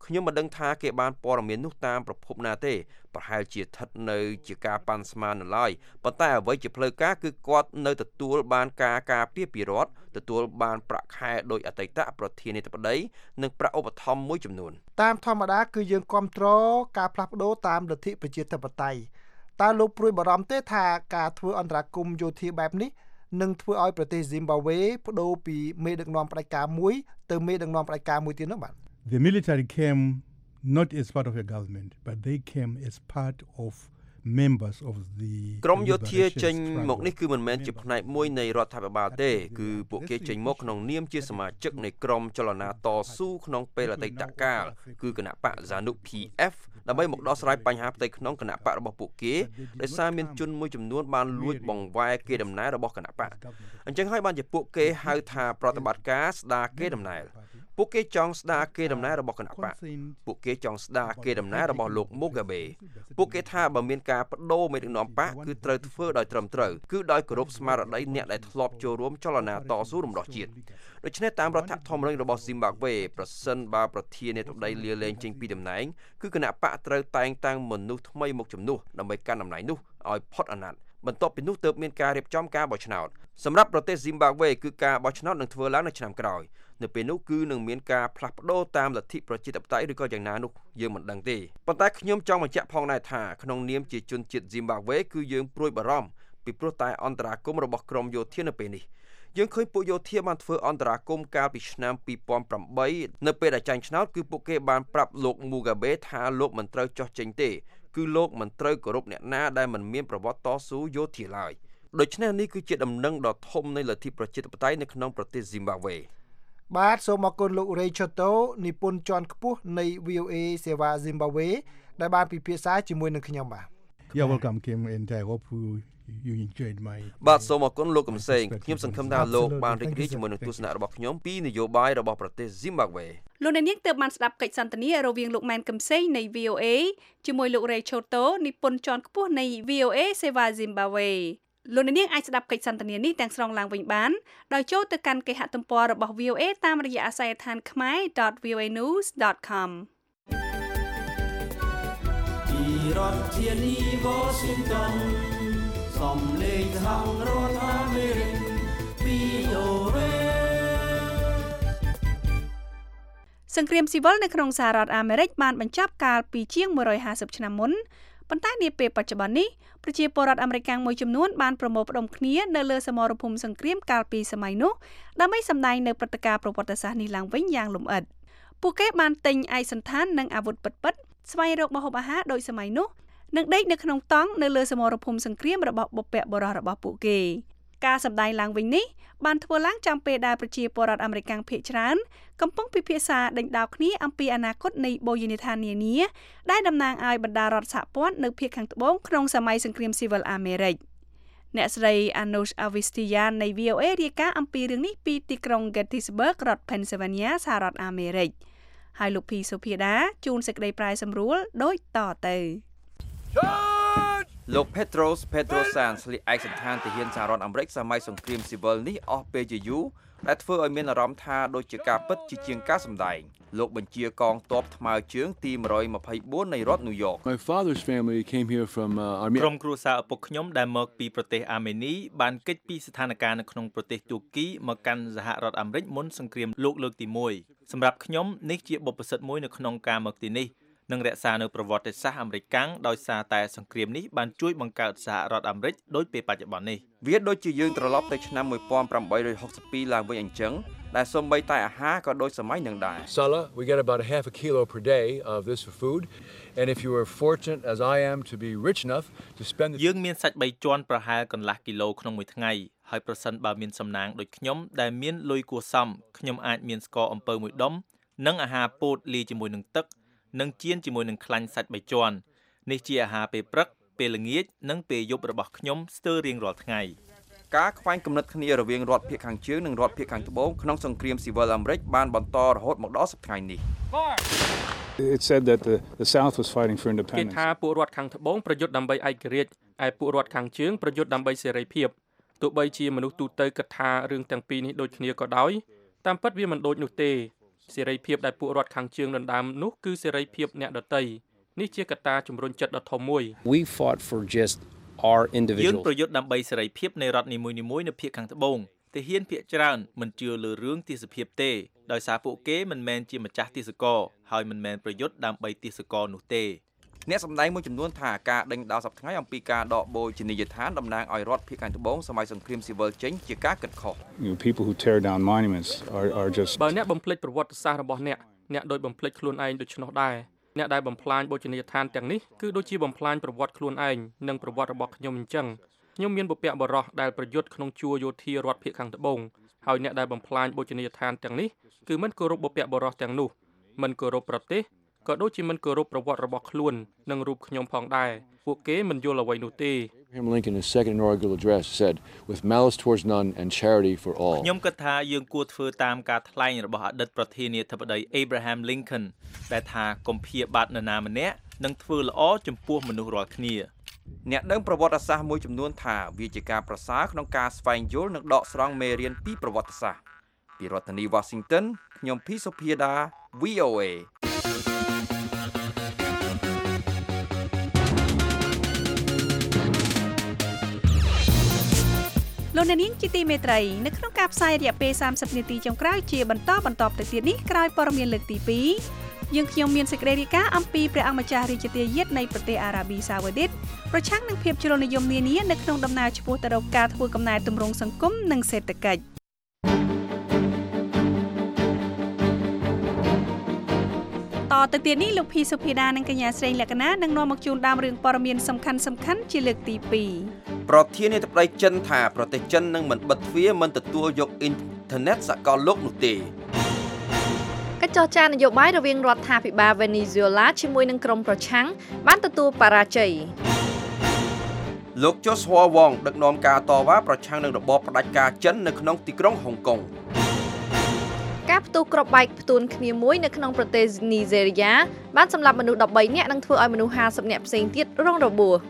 ខ្ញុំមិនដឹងថាគេបានព័ត៌មាននោះតាមប្រភពណាទេប្រហែលជាស្ថិតនៅជាការប៉ាន់ស្មាននៅឡើយប៉ុន្តែអ្វីជាផ្លូវការគឺគាត់នៅទទួលបានការការពារពីរដ្ឋទទួលបានប្រាក់ខែដោយអតីតប្រធានាធិបតីនិងប្រាក់ឧបត្ថម្ភមួយចំនួនតាមធម្មតាគឺយើងគ្រប់គ្រងការផ្លាស់ប្ដូរតាមលទ្ធិប្រជាធិបតេយ្យតើលោកព្រួយបារម្ភទេថាការធ្វើអន្តរាគមន៍យោធាបែបនេះនឹងធ្វើឲ្យប្រទេស Zimbabwe បដូរពីមេដឹកនាំផ្ដាច់ការមួយទៅមេដឹកនាំផ្ដាច់ការមួយទៀតនោះបាទ The military came not as part of a government but they came as part of members of the ក្រុមយោធាចេញមកនេះគឺមិនមែនជាផ្នែកមួយនៃរដ្ឋាភិបាលទេគឺពួកគេចេញមកក្នុងនាមជាសមាជិកនៃក្រុមចលនាតស៊ូក្នុងពេលអតីតកាលគឺគណៈបក ZANU-PF ដើម្បីមកដោះស្រាយបញ្ហាផ្ទៃក្នុងគណៈបករបស់ពួកគេដោយសារមានជនមួយចំនួនបានលួចបង្វែរគេដំណើររបស់គណៈបកអញ្ចឹងហើយបានជាពួកគេហៅថាប្រតិបត្តិការស្ដារគេដំណើរពួកគេចង់ស្ដារគេដំណើររបស់គណៈបកពួកគេចង់ស្ដារគេដំណើររបស់លោក Mugabe ពួកគេថាបើមានការបដូរមេដឹកនាំបកគឺត្រូវធ្វើដោយត្រឹមត្រូវគឺដោយគោរពស្មារតីអ្នកដែលធ្លាប់ចូលរួមចលនាតស៊ូរំដោះជាតិដូច្នេះតាមរដ្ឋធម្មនុញ្ញរបស់ Zimbabwe ប្រសិនបើប្រធានាធិបតីលាលែងចេញពីតំណែងគឺគណៈបកត្រូវតែងតាំងមនុស្សថ្មីមកជំនួសដើម្បីកាន់តំណែងនោះឲ្យផុតអាណត្តិបន្ទាប់ពីនោះទើបមានការរៀបចំការបោះឆ្នោតសម្រាប់ប្រទេស Zimbabwe គឺការបោះឆ្នោតនឹងធ្វើឡើងនៅឆ្នាំក្រោយនៅពេលនោះគឺនឹងមានការផ្លាស់ប្ដូរតាមលទ្ធិប្រជាធិបតេយ្យឬក៏យ៉ាងណានោះយើងមិនដឹងទេប៉ុន្តែខ្ញុំចង់បញ្ជាក់ផងដែរថាក្នុងនាមជាជនជាតិ Zimbabwe គឺយើងព្រួយបារម្ភពីព្រោះតែអន្តរាគមន៍របស់ក្រុមយោធានៅពេលនេះយើងឃើញពួកយោធាបានធ្វើអន្តរាគមន៍កាលពីឆ្នាំ2008នៅពេលដែលចាញ់ឆ្នោតគឺពួកគេបានប្រាប់លោក Mugabe ថាលោកមិនត្រូវចោះចេញទេគឺលោកមិនត្រូវគោរពអ្នកណាដែលមិនមានប្រវត្តិតស៊ូយោធាឡើយដូច្នេះនេះគឺជាដំណឹងដ៏ធំនៃលទ្ធិប្រជាធិបតេយ្យនៅក្នុងប្រទេស Zimbabwe បាទសូមអរគុណលោក Ray Choto និពន្ធជាន់ខ្ពស់នៃ VOA សេវា Zimbabwe ដែលបានពិភាក្សាជាមួយនឹងខ្ញុំបាទ Yeah, welcome Kim and I hope you enjoyed my បាទសូមអរគុណលោកកំសែងខ្ញុំសង្ឃឹមថាលោកបានរីករាយជាមួយនឹងទស្សនៈរបស់ខ្ញុំពីនយោបាយរបស់ប្រទេស Zimbabwe លោកអ្នកនាងទើបបានស្ដាប់កិច្ចសន្ទនារវាងលោកម៉ែនកំសែងនៃ VOA ជាមួយលោក Ray Choto និពន្ធជាន់ខ្ពស់នៃ VOA សេវា Zimbabwe លោកអ្នកនាងអាចស្ដាប់កិច្ចសន្ទនានេះទាំងស្រុងឡើងវិញបានដោយចូលទៅកាន់គេហទំព័ររបស់ VOA តាមរយៈអាស័យដ្ឋាន khmer.voanews.com ពីរដ្ឋធានី Washington សំឡេងសហរដ្ឋអាមេរិក VOA សង្គ្រាមស៊ីវិលនៅក្នុងសហរដ្ឋអាមេរិកបានបញ្ចប់កាលពីជាង150ឆ្នាំមុនប៉ុន្តែនាពេលបច្ចុប្បន្ននេះប្រជាពលរដ្ឋអាមេរិកមួយចំនួនបានប្រមូលផ្ដុំគ្នានៅលើសមរភូមិសង្គ្រាមកាលពីសម័យនោះដើម្បីសម្ដែងនៅព្រឹត្តិការណ៍ប្រវត្តិសាស្ត្រនេះឡើងវិញយ៉ាងលម្អិតពួកគេបានទិញឯកសណ្ឋាននិងអាវុធពិតៗស្វែងរកម្ហូបអាហារដោយសម័យនោះនិងដេកនៅក្នុងតង់នៅលើសមរភូមិសង្គ្រាមរបស់បុព្វបុរសរបស់ពួកគេការសម្ដែងឡើងវិញនេះបានធ្វើឡើងចំពេលដែលប្រជាពលរដ្ឋអាមេរិកភាគច្រើនកំពុងពិភាក្សាដេញដោលគ្នាអំពីអនាគតនៃបូជនីយដ្ឋាននានាដែលតំណាងឲ្យបណ្ដារដ្ឋសហព័ន្ធនៅភាគខាងត្បូងក្នុងសម័យសង្គ្រាមស៊ីវិលអាមេរិកអ្នកស្រី Anush Avistiyan នៃ VOA រាយការណ៍អំពីរឿងនេះពីទីក្រុង Gettysburg រដ្ឋ Pennsylvania សហរដ្ឋអាមេរិកហើយលោកភីសុភាដាជួនសេចក្តីប្រាយសម្រួលដូចតទៅលោក Petros Petrosan ស្លៀកឯកសណ្ឋានទាហានសហរដ្ឋអាមេរិកសម័យសង្គ្រាមស៊ីវិលនេះអស់ពេលជាយូរដែលធ្វើឲ្យមានអារម្មណ៍ថាដូចជាការពិតជាជាងការសម្ដែងលោកបញ្ជាកងទ័ពថ្មើរជើងទី124នៃរដ្ឋ New York My father's family came here from Armenia ក្រុមគ្រួសារឪពុកខ្ញុំដែលមកពីប្រទេសអាមេនីបានគេចពីស្ថានភាពនៅក្នុងប្រទេសទូគីមកកាន់សហរដ្ឋអាមេរិកមុនសង្គ្រាមលោកលើកទី1សម្រាប់ខ្ញុំនេះជាបុព្វសិទ្ធិមួយនៅក្នុងការមកទីនេះនិងរក្សានៅប្រវត្តិសាស្ត្រអាមេរិកដោយសារតែសង្គ្រាមនេះបានជួយបង្កើតសហរដ្ឋអាមេរិកដោយពេលបច្ចុប្បន្ននេះវាដូចជាយើងត្រឡប់ទៅឆ្នាំ1862ឡើងវិញអញ្ចឹងដែលសូម្បីតែអាហារក៏ដូចសម័យនឹងដែរ Sala, we get about a half a kilo per day of this food and if you are fortunate as I am to be rich enough to spend យើងមានសាច់3ជាន់ប្រហែលកន្លះគីឡូក្នុងមួយថ្ងៃហើយប្រសិនបើមានសំណាងដូចខ្ញុំដែលមានលុយគួរសមខ្ញុំអាចមានស្ករអំពៅមួយដុំនិងអាហារពោតលាយជាមួយនឹងទឹកនិងចៀនជាមួយនឹងខ្លាញ់សាច់3ជាន់នេះជាអាហារពេលព្រឹកពេលល្ងាចនិងពេលយប់របស់ខ្ញុំស្ទើររៀងរាល់ថ្ងៃការខ្វែងគំនិតគ្នារវាងរដ្ឋភាគខាងជើងនិងរដ្ឋភាគខាងត្បូងក្នុងសង្គ្រាមស៊ីវិលអាមេរិកបានបន្តរហូតមកដល់សប្តាហ៍នេះ It said that the South was fighting for independence គេថាពួករដ្ឋខាងត្បូងប្រយុទ្ធដើម្បីឯករាជ្យឯពួករដ្ឋខាងជើងប្រយុទ្ធដើម្បីសេរីភាពទោះបីជាមនុស្សទូទៅគិតថារឿងទាំងពីរនេះដូចគ្នាក៏ដោយតាមពិតវាមិនដូចនោះទេសេរីភាពដែលពួករដ្ឋខាងជើងដណ្ដើមនោះគឺសេរីភាពអ្នកដទៃនេះជាកត្តាជំរុញចិត្តដ៏ធំមួយ We fought for just our individuals យើងប្រយុទ្ធដើម្បីសេរីភាពនៃរដ្ឋនីមួយៗនៅភាគខាងត្បូងទាហានភាគច្រើនមិនជឿលើរឿងទាសភាពទេដោយសារពួកគេមិនមែនជាម្ចាស់ទាសករហើយមិនមែនប្រយុទ្ធដើម្បីទាសករនោះទេអ្នកសម្ដែងមួយចំនួនថាការដេញដោលសប្តាហ៍ថ្ងៃអំពីការដកបូជនីយដ្ឋានតំណាងឲ្យរដ្ឋភាគខាងត្បូងសម័យសង្គ្រាមស៊ីវិលចេញជាការគិតខុស People who tear down monuments are just បើអ្នកបំភ្លេចប្រវត្តិសាស្ត្ររបស់អ្នកដូចបំភ្លេចខ្លួនឯងដូច្នោះដែរអ្នកដែលបំផ្លាញបូជនីយដ្ឋានទាំងនេះគឺដូចជាបំផ្លាញប្រវត្តិខ្លួនឯងនិងប្រវត្តិរបស់ខ្ញុំអញ្ចឹងខ្ញុំមានបុព្វបុរសដែលប្រយុទ្ធក្នុងជួរយោធារដ្ឋភាគខាងត្បូងហើយអ្នកដែលបំផ្លាញបូជនីយដ្ឋានទាំងនេះគឺមិនគោរពបុព្វបុរសទាំងនោះមិនគោរពប្រទេសក៏ដូចជាមិនគោរពប្រវត្តិរបស់ខ្លួននិងរូបខ្ញុំផងដែរពួកគេមិនយល់អ្វីនោះទេ Abraham Lincoln in his second inaugural address said with malice towards none and charity for all ខ្ញុំគិតថាយើងគួរធ្វើតាមការថ្លែងរបស់អតីតប្រធានាធិបតី Abraham Lincoln ដែលថាកុំព្យាបាទនរណាម្នាក់និងធ្វើល្អចំពោះមនុស្សរាល់គ្នាអ្នកដឹងប្រវត្តិសាស្ត្រមួយចំនួនថាវាជាការប្រសើរក្នុងការស្វែងយល់និងដកស្រង់មេរៀនពីប្រវត្តិសាស្ត្រពីរដ្ឋធានី Washington ខ្ញុំភីសុភាដា VOA លោកអ្នកនាងជាទីមេត្រីនៅក្នុងការផ្សាយរយៈពេល30នាទីចុងក្រោយជាបន្តទៅទៀតនេះក្រោយព័ត៌មានលើកទី2យើងខ្ញុំមានសេចក្តីរាយការណ៍អំពីព្រះអង្គម្ចាស់រាជទាយាទនៃប្រទេសអារ៉ាប៊ីសាអូឌីតប្រឆាំងនឹងភាពជ្រុលនិយមនានានៅក្នុងដំណើរឆ្ពោះទៅរកការធ្វើកំណែទម្រង់សង្គមនិងសេដ្ឋកិច្ចតទៅទៀតនេះលោកភីសុភីដានិងកញ្ញាស្រីលក្ខណានឹងនាំមកជូនដើមរឿងព័ត៌មានសំខាន់ជាលើកទី2 ប្រធានាធិបតីចិនថាប្រទេសចិននឹងមិនបិទទ្វារមិនទទួលយកអ៊ីនធឺណិតសកលលោកនោះទេកិច្ចចរចានយោបាយរវាងរដ្ឋាភិបាលវេណេស៊ុយឡាជាមួយនឹងក្រុមប្រឆាំងបានទទួលបរាជ័យលោកជូសហួរវ៉ងដឹកនាំការតវ៉ាប្រឆាំងនឹងរបបផ្ដាច់ការចិននៅក្នុងទីក្រុងហុងកុងការផ្ទុះគ្រាប់បែកផ្ទួនគ្នាមួយនៅក្នុងប្រទេសនីហ្សេរីយ៉ាបានសម្លាប់មនុស្ស13នាក់និងធ្វើឲ្យមនុស្ស50នាក់ផ្សេងទៀតរងរបួស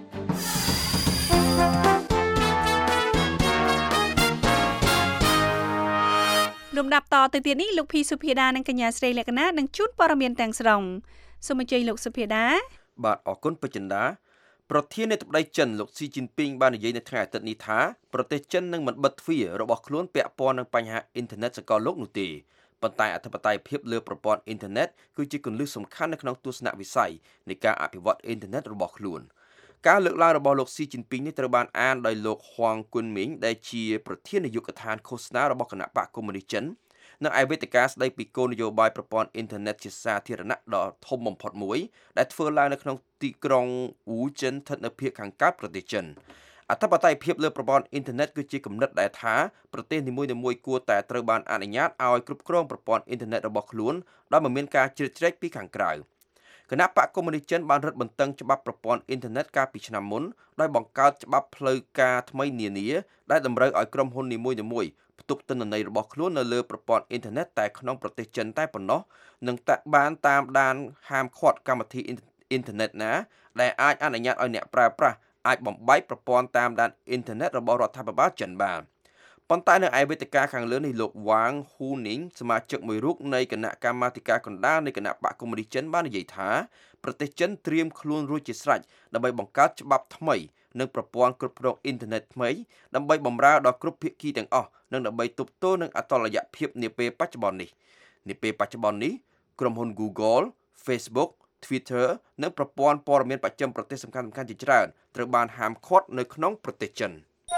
លំដាប់តទៅទៀតនេះលោកភីសុភាដានិងកញ្ញាស្រីលក្ខណានឹងជូនព័ត៌មានទាំងស្រុងសូមអញ្ជើញលោកសុភាដាបាទអរគុណពេជ្រចិន្តាប្រធានាធិបតីចិនលោកស៊ីជីនពីងបាននិយាយនៅថ្ងៃអាទិត្យនេះថាប្រទេសចិននឹងមិនបិទទ្វាររបស់ខ្លួនពាក់ព័ន្ធនឹងបញ្ហាអ៊ីនធឺណិតសកលលោកនោះទេប៉ុន្តែអធិបតេយ្យភាពលើប្រព័ន្ធអ៊ីនធឺណិតគឺជាគន្លឹះសំខាន់នៅក្នុងទស្សនវិស័យនៃការអភិវឌ្ឍអ៊ីនធឺណិតរបស់ខ្លួនការលើកឡើងរបស់លោកស៊ីជីនពីងនេះត្រូវបានអានដោយលោកហួងគុនមីងដែលជាប្រធាននាយកដ្ឋានឃោសនារបស់គណៈបកកុម្មុយនីសចិននៅឯវេទិកាស្ដីពីគោលនយោបាយប្រព័ន្ធអ៊ីនធឺណិតជាសាធារណៈដ៏ធំបំផុតមួយដែលធ្វើឡើងនៅក្នុងទីក្រុងវូចិនស្ថិតនៅភាគខាងកើតប្រទេសចិនអធិបតេយ្យភាពលើប្រព័ន្ធអ៊ីនធឺណិតគឺជាគំនិតដែលថាប្រទេសនីមួយៗគួរតែត្រូវបានអនុញ្ញាតឲ្យគ្រប់គ្រងប្រព័ន្ធអ៊ីនធឺណិតរបស់ខ្លួនដោយមិនមានការជ្រៀតជ្រែកពីខាងក្រៅគណៈបកកុម្មុយនីសចិនបានរឹតបន្តឹងច្បាប់ប្រព័ន្ធអ៊ីនធឺណិតកាលពីឆ្នាំមុនដោយបង្កើតច្បាប់ផ្លូវការថ្មីនានាដែលតម្រូវឲ្យក្រុមហ៊ុននីមួយៗផ្ទុកទិន្នន័យរបស់ខ្លួននៅលើប្រព័ន្ធអ៊ីនធឺណិតតែក្នុងប្រទេសចិនតែប៉ុណ្ណោះនិងបានតាមដានហាមឃាត់កម្មវិធីអ៊ីនធឺណិតណាដែលអាចអនុញ្ញាតឲ្យអ្នកប្រើប្រាស់អាចបំបែកប្រព័ន្ធតាមដានអ៊ីនធឺណិតរបស់រដ្ឋាភិបាលចិនបានប៉ុន្តែនៅឯវេទិកាខាងលើនេះលោកវ៉ាងហ៊ូនីងសមាជិកមួយរូបនៃគណៈកម្មាធិការកណ្ដាលនៃគណៈបកកុម្មុយនីសចិនបាននិយាយថាប្រទេសចិនត្រៀមខ្លួនរួចជាស្រេចដើម្បីបង្កើតច្បាប់ថ្មីនិងប្រព័ន្ធគ្រប់គ្រងអ៊ីនធឺណិតថ្មីដើម្បីបម្រើដល់គ្រប់ភាគីទាំងអស់និងដើម្បីទប់ទល់នឹងអតុល្យភាពនាពេលបច្ចុប្បន្ននេះក្រុមហ៊ុន Google, Facebook, Twitter និងប្រព័ន្ធព័ត៌មានបច្ចឹមប្រទេសសំខាន់ៗជាច្រើនត្រូវបានហាមឃាត់នៅក្នុងប្រទេសចិន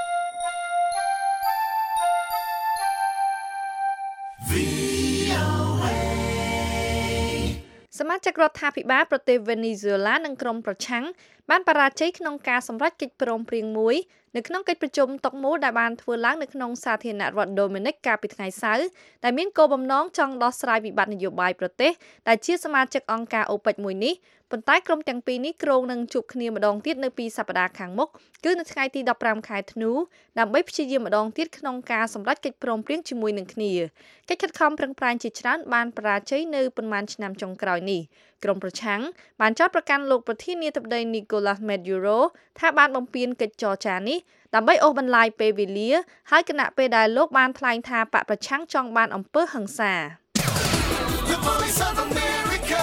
សមាជិករដ្ឋាភិបាលប្រទេសវេណេស៊ុយឡានិងក្រុមប្រឆាំងបានបរាជ័យក្នុងការសម្រេចកិច្ចព្រមព្រៀងមួយនៅក្នុងកិច្ចប្រជុំតុកមូលដែលបានធ្វើឡើងនៅក្នុងសាធារណរដ្ឋដូមីនិកកាលពីថ្ងៃសៅរ៍ដែលមានគោលបំណងចង់ដោះស្រាយវិបត្តិនយោបាយប្រទេសដែលជាសមាជិកអង្គការ OPEC មួយនេះប៉ុន្តែក្រុមទាំងពីរនេះគ្រោងនឹងជួបគ្នាម្ដងទៀតនៅពីសប្តាហ៍ខាងមុខគឺនៅថ្ងៃទី15ខែធ្នូដើម្បីព្យាយាមម្ដងទៀតក្នុងការសម្រេចកិច្ចព្រមព្រៀងជាមួយនឹងគ្នាកិច្ចខិតខំប្រឹងប្រែងជាច្រើនបានបរាជ័យនៅប៉ុន្មានឆ្នាំចុងក្រោយនេះក្រុមប្រឆាំងបានចោទប្រកាន់លោកប្រធានាធិបតី Nicolas Maduro ថាបានបំពានកិច្ចចរចានេះដើម្បីអូសបន្លាយពេលវេលាហើយគណៈពេលដែលលោកបានថ្លែងថាបកប្រឆាំងចង់បានអំពើហិង្សា The Voice of America.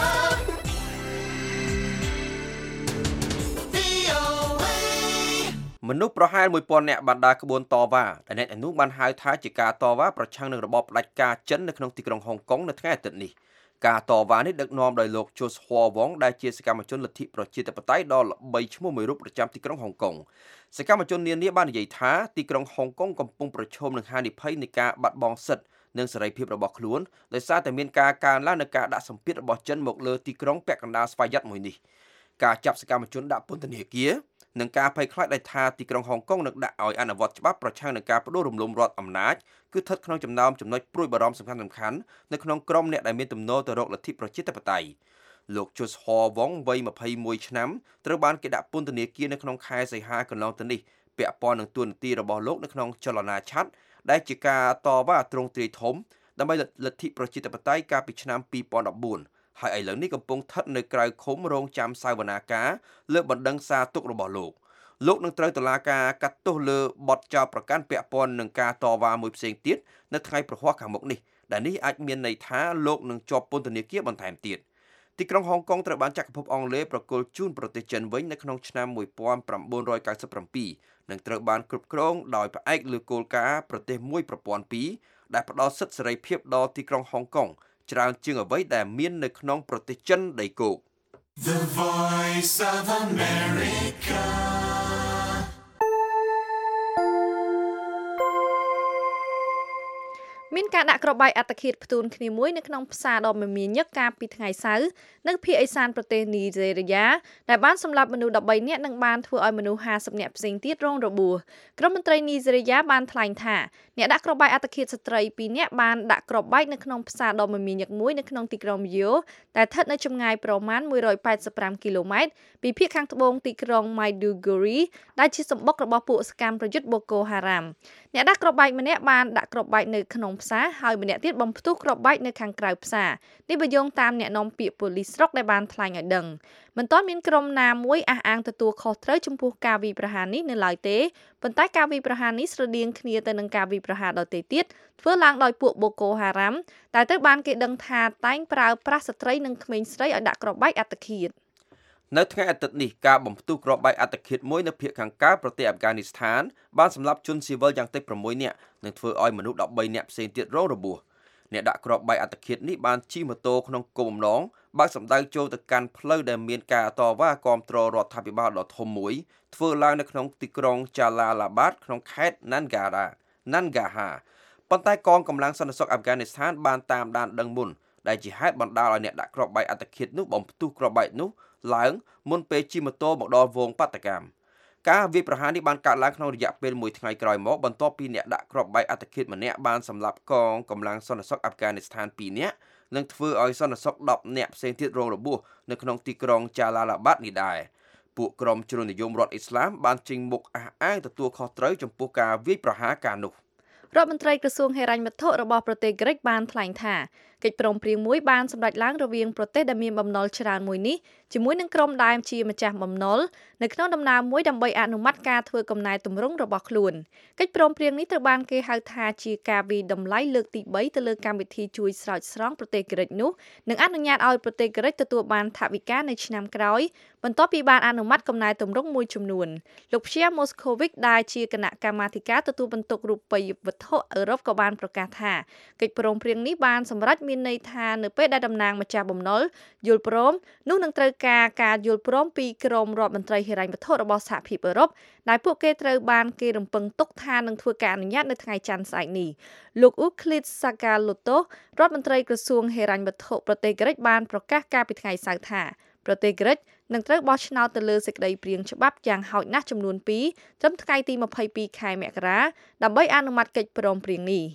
VOA មនុស្សប្រហែល 1000 នាក់បានដើរក្បួនតវ៉ាដែលអ្នកនោះបានហៅថាជាការតវ៉ាប្រឆាំងនឹងរបបផ្ដាច់ការចិននៅក្នុងទីក្រុងហុងកុងនៅថ្ងៃអាទិត្យនេះការតវ៉ានេះដឹកនាំដោយលោក Joshua Wong ដែលជាសកម្មជនលទ្ធិប្រជាធិបតេយ្យដ៏ល្បីឈ្មោះមួយរូបប្រចាំទីក្រុងហុងកុងសកម្មជននានាបាននិយាយថាទីក្រុងហុងកុងកំពុងប្រឈមនឹងហានិភ័យនៃការបាត់បង់សិទ្ធិនិងសេរីភាពរបស់ខ្លួនដោយសារតែមានការកើនឡើងនៃការដាក់សម្ពាធរបស់ចិនមកលើទីក្រុងពាក់កណ្ដាលស្វយ័តមួយនេះការចាប់សកម្មជនដាក់ពន្ធនាគារនិងការភ័យខ្លាចដែលថាទីក្រុងហុងកុងនឹងដាក់ឲ្យអនុវត្តច្បាប់ប្រឆាំងនឹងការផ្ដួលរំលំរដ្ឋអំណាចគឺស្ថិតក្នុងចំណោមចំណុចព្រួយបារម្ភសំខាន់ៗនៅក្នុងក្រុមអ្នកដែលមានទំនោរទៅរកលទ្ធិប្រជាធិបតេយ្យលោក Joshua Wong វ័យ21ឆ្នាំត្រូវបានគេដាក់ពន្ធនាគារនៅក្នុងខែសីហាកន្លងទៅនេះពាក់ព័ន្ធនឹងទួនាទីរបស់លោកនៅក្នុងចលនាឆ័ត្រដែលជាការតវ៉ាទ្រង់ទ្រាយធំដើម្បីលទ្ធិប្រជាធិបតេយ្យកាលពីឆ្នាំ2014ហើយឥឡូវនេះកំពុងស្ថិតនៅក្រៅឃុំរងចាំសាវនាការលើបណ្ដឹងសារទុករបស់លោកនឹងត្រូវតុលាការកាត់ទោសលើបទចោទប្រកាន់ពាក់ព័ន្ធនឹងការតវ៉ាមួយផ្សេងទៀតនៅថ្ងៃប្រហ័សខាងមុខនេះដែលនេះអាចមានន័យថាលោកនឹងជាប់ពន្ធនាគារបន្ថែមទៀតទីក្រុងហុងកុងត្រូវបានចក្រភពអង់គ្លេសប្រគល់ជូនប្រទេសចិនវិញនៅក្នុងឆ្នាំ1997និងត្រូវបានគ្រប់គ្រងដោយផ្អែកលើគោលការណ៍ប្រទេសមួយប្រព័ន្ធពីរដែលផ្ដល់សិទ្ធិសេរីភាពដល់ទីក្រុងហុងកុងច្រើនជាងអ្វីដែលមាននៅក្នុងប្រទេសចិនដីគោក The Voice of America. មានការដាក់គ្រាប់បែកអត្តឃាតផ្ទួនគ្នាមួយនៅក្នុងផ្សារដ៏មមាញឹកកាលពីថ្ងៃសៅរ៍នៅភាគឦសានប្រទេសនីហ្សេរីយ៉ាដែលបានសម្លាប់មនុស្ស13នាក់និងបានធ្វើឲ្យមនុស្ស50នាក់ផ្សេងទៀតរងរបួសក្រុមមន្ត្រីនីហ្សេរីយ៉ាបានថ្លែងថាអ្នកដាក់គ្រាប់បែកអត្តឃាតស្ត្រី2នាក់បានដាក់គ្រាប់បែកនៅក្នុងផ្សារដ៏មមាញឹកមួយនៅក្នុងទីក្រុងយ៉ូដែលស្ថិតនៅចម្ងាយប្រមាណ185គីឡូម៉ែត្រពីភាគខាងត្បូងទីក្រុង Maiduguri ដែលជាសម្បុករបស់ពួកសកម្មប្រយុទ្ធបូកូហារ៉ាមអ្នកដាក់គ្រាប់បែកម្នាក់បានដាក់គ្រាប់បែកនៅក្នុងផ្សារហើយម្នាក់ទៀតបំផ្ទុះគ្រាប់បែកនៅខាងក្រៅផ្សារនេះបើយោងតាមអ្នកនាំពាក្យប៉ូលីសស្រុកដែលបានថ្លែងឲ្យដឹងមិនទាន់មានក្រុមណាមួយអះអាងទទួលខុសត្រូវចំពោះការវាយប្រហារនេះនៅឡើយទេប៉ុន្តែការវាយប្រហារនេះស្រដៀងគ្នាទៅនឹងការវាយប្រហារដទៃទៀតធ្វើឡើងដោយពួកបូកូហារ៉ាមតែត្រូវបានគេដឹងថាតែងប្រើប្រាស់ស្ត្រីនិងក្មេងស្រីឲ្យដាក់គ្រាប់បែកអត្តឃាតនៅថ្ងៃអាទិត្យនេះការបំផ្ទុះគ្រាប់បែកអត្តឃាតមួយនៅភាគខាងកើតប្រទេសអាហ្វហ្គានីស្ថានបានសម្លាប់ជនស៊ីវិលយ៉ាងតិច6នាក់និងធ្វើឲ្យមនុស្ស13នាក់ផ្សេងទៀតរងរបួសអ្នកដាក់គ្រាប់បែកអត្តឃាតនេះបានជិះម៉ូតូក្នុងគោលបំណងបើកសម្ដៅចូលទៅកាន់ផ្លូវដែលមានការតវ៉ាគាំទ្ររដ្ឋាភិបាលដ៏ធំមួយធ្វើឡើងនៅក្នុងទីក្រុងចាឡាឡាបាតក្នុងខេត្តណាន់ហ្គាហាប៉ុន្តែកងកម្លាំងសន្តិសុខអាហ្វហ្គានីស្ថានបានតាមដានដឹងមុនដែលជាហេតុបណ្ដាលឲ្យអ្នកដាក់គ្រាប់បែកអត្តឃាតនោះបំផ្ទុះគ្រាប់បែកនោះឡើងមុនពេលជិះម៉ូតូមកដល់វងបាតកម្មការវាយប្រហារនេះបានកើតឡើងក្នុងរយៈពេល1ថ្ងៃក្រោយមកបន្ទាប់ពីអ្នកដាក់គ្រាប់បែកអត្តឃាតម្នាក់បានសម្លាប់កងកម្លាំងសន្តិសុខអាហ្វហ្គានីស្ថាន2នាក់និងធ្វើឲ្យសន្តិសុខ10នាក់ផ្សេងទៀតរងរបួសនៅក្នុងទីក្រុងចាឡាឡាបាតនេះដែរពួកក្រុមជ្រុលនិយមរដ្ឋអ៊ីស្លាមបានចេញមុខអះអាងទទួលខុសត្រូវចំពោះការវាយប្រហារការនោះរដ្ឋមន្ត្រីក្រសួងហិរញ្ញវត្ថុរបស់ប្រទេសក្រិកបានថ្លែងថាកិច្ចព្រមព្រៀងមួយបានសម្រេចឡើងរវាងប្រទេសដែលមានបំណុលច្រើនមួយនេះជាមួយនឹងក្រុមដែលជាម្ចាស់បំណុលនៅក្នុងដំណើរមួយដើម្បីអនុម័តការធ្វើកំណែទម្រង់របស់ខ្លួនកិច្ចព្រមព្រៀងនេះត្រូវបានគេហៅថាជាការវិតម្លៃលើកទី3ទៅលើកម្មវិធីជួយស្រោចស្រង់ប្រទេសក្រិកនោះនិងអនុញ្ញាតឲ្យប្រទេសក្រិកទទួលបានថវិកានៅឆ្នាំក្រោយបន្ទាប់ពីបានអនុម័តកំណែទម្រង់មួយចំនួនលោកព្យាម៉ូស្កូវិកដែលជាគណៈកម្មាធិការទទួលបន្ទុករូបិយវត្ថុអឺរ៉ុបក៏បានប្រកាសថាកិច្ចព្រមព្រៀងនេះបានសម្រេចមានន័យថានៅពេលដែលតំណាងម្ចាស់បំណុលយល់ព្រមនោះនឹងត្រូវការយល់ព្រមពីក្រមរដ្ឋមន្ត្រីហិរញ្ញវត្ថុរបស់សហភាពអឺរ៉ុបដែលពួកគេត្រូវបានគេរំពឹងទុកថានឹងធ្វើការអនុញ្ញាតនៅថ្ងៃច័ន្ទស្អែកនេះលោកអ៊ូក្លីតសាកាឡូតូរដ្ឋមន្ត្រីក្រសួងហិរញ្ញវត្ថុប្រទេសក្រិកបានប្រកាសកាលពីថ្ងៃសៅរ៍ថាប្រទេសក្រិកនឹងត្រូវបោះឆ្នោតទៅលើសេចក្តីព្រាងច្បាប់យ៉ាងហោចណាស់ចំនួន2ត្រឹមថ្ងៃទី22ខែមករាដើម្បីអនុម័តកិច្ចព្រមព្រៀងនេះ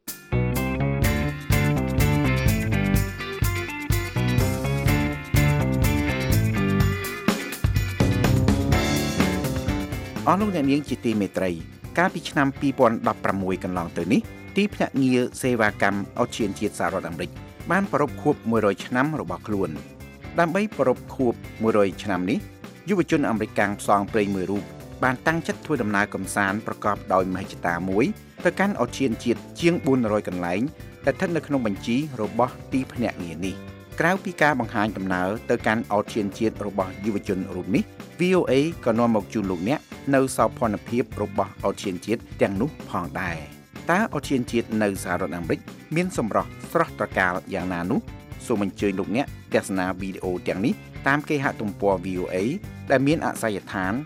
អស់លោកអ្នកនាងជាទីមេត្រីកាលពីឆ្នាំ2016កន្លងទៅនេះទីភ្នាក់ងារសេវាកម្មអូសៀនជាតិសហរដ្ឋអាមេរិកបានប្រារព្ធខួប100ឆ្នាំរបស់ខ្លួនដើម្បីប្រារព្ធខួប100ឆ្នាំនេះយុវជនអាមេរិកកាំងផ្សងព្រេងមួយរូបបានតាំងចិត្តធ្វើដំណើរកម្សាន្តប្រកបដោយមហិច្ឆតាមួយទៅកាន់អូសៀនជាតិជាង400កន្លែងដែលស្ថិតនៅក្នុងបញ្ជីរបស់ទីភ្នាក់ងារនេះក្រៅពីការបង្ហាញដំណើរទៅកាន់អធិជាតិជាតិរបស់យុវជនរូបនេះ VOA ក៏នាំមកជូនលោកអ្នកនៅសោភ័ណភាពរបស់អធិជាតិទាំងនោះផងដែរតើអធិជាតិនៅសហរដ្ឋអាមេរិកមានសម្រស់ស្រស់ត្រកាលយ៉ាងណានោះសូមអញ្ជើញលោកអ្នកទស្សនាវីដេអូទាំងនេះតាមគេហទំព័រ VOA ដែលមានអាសយដ្ឋាន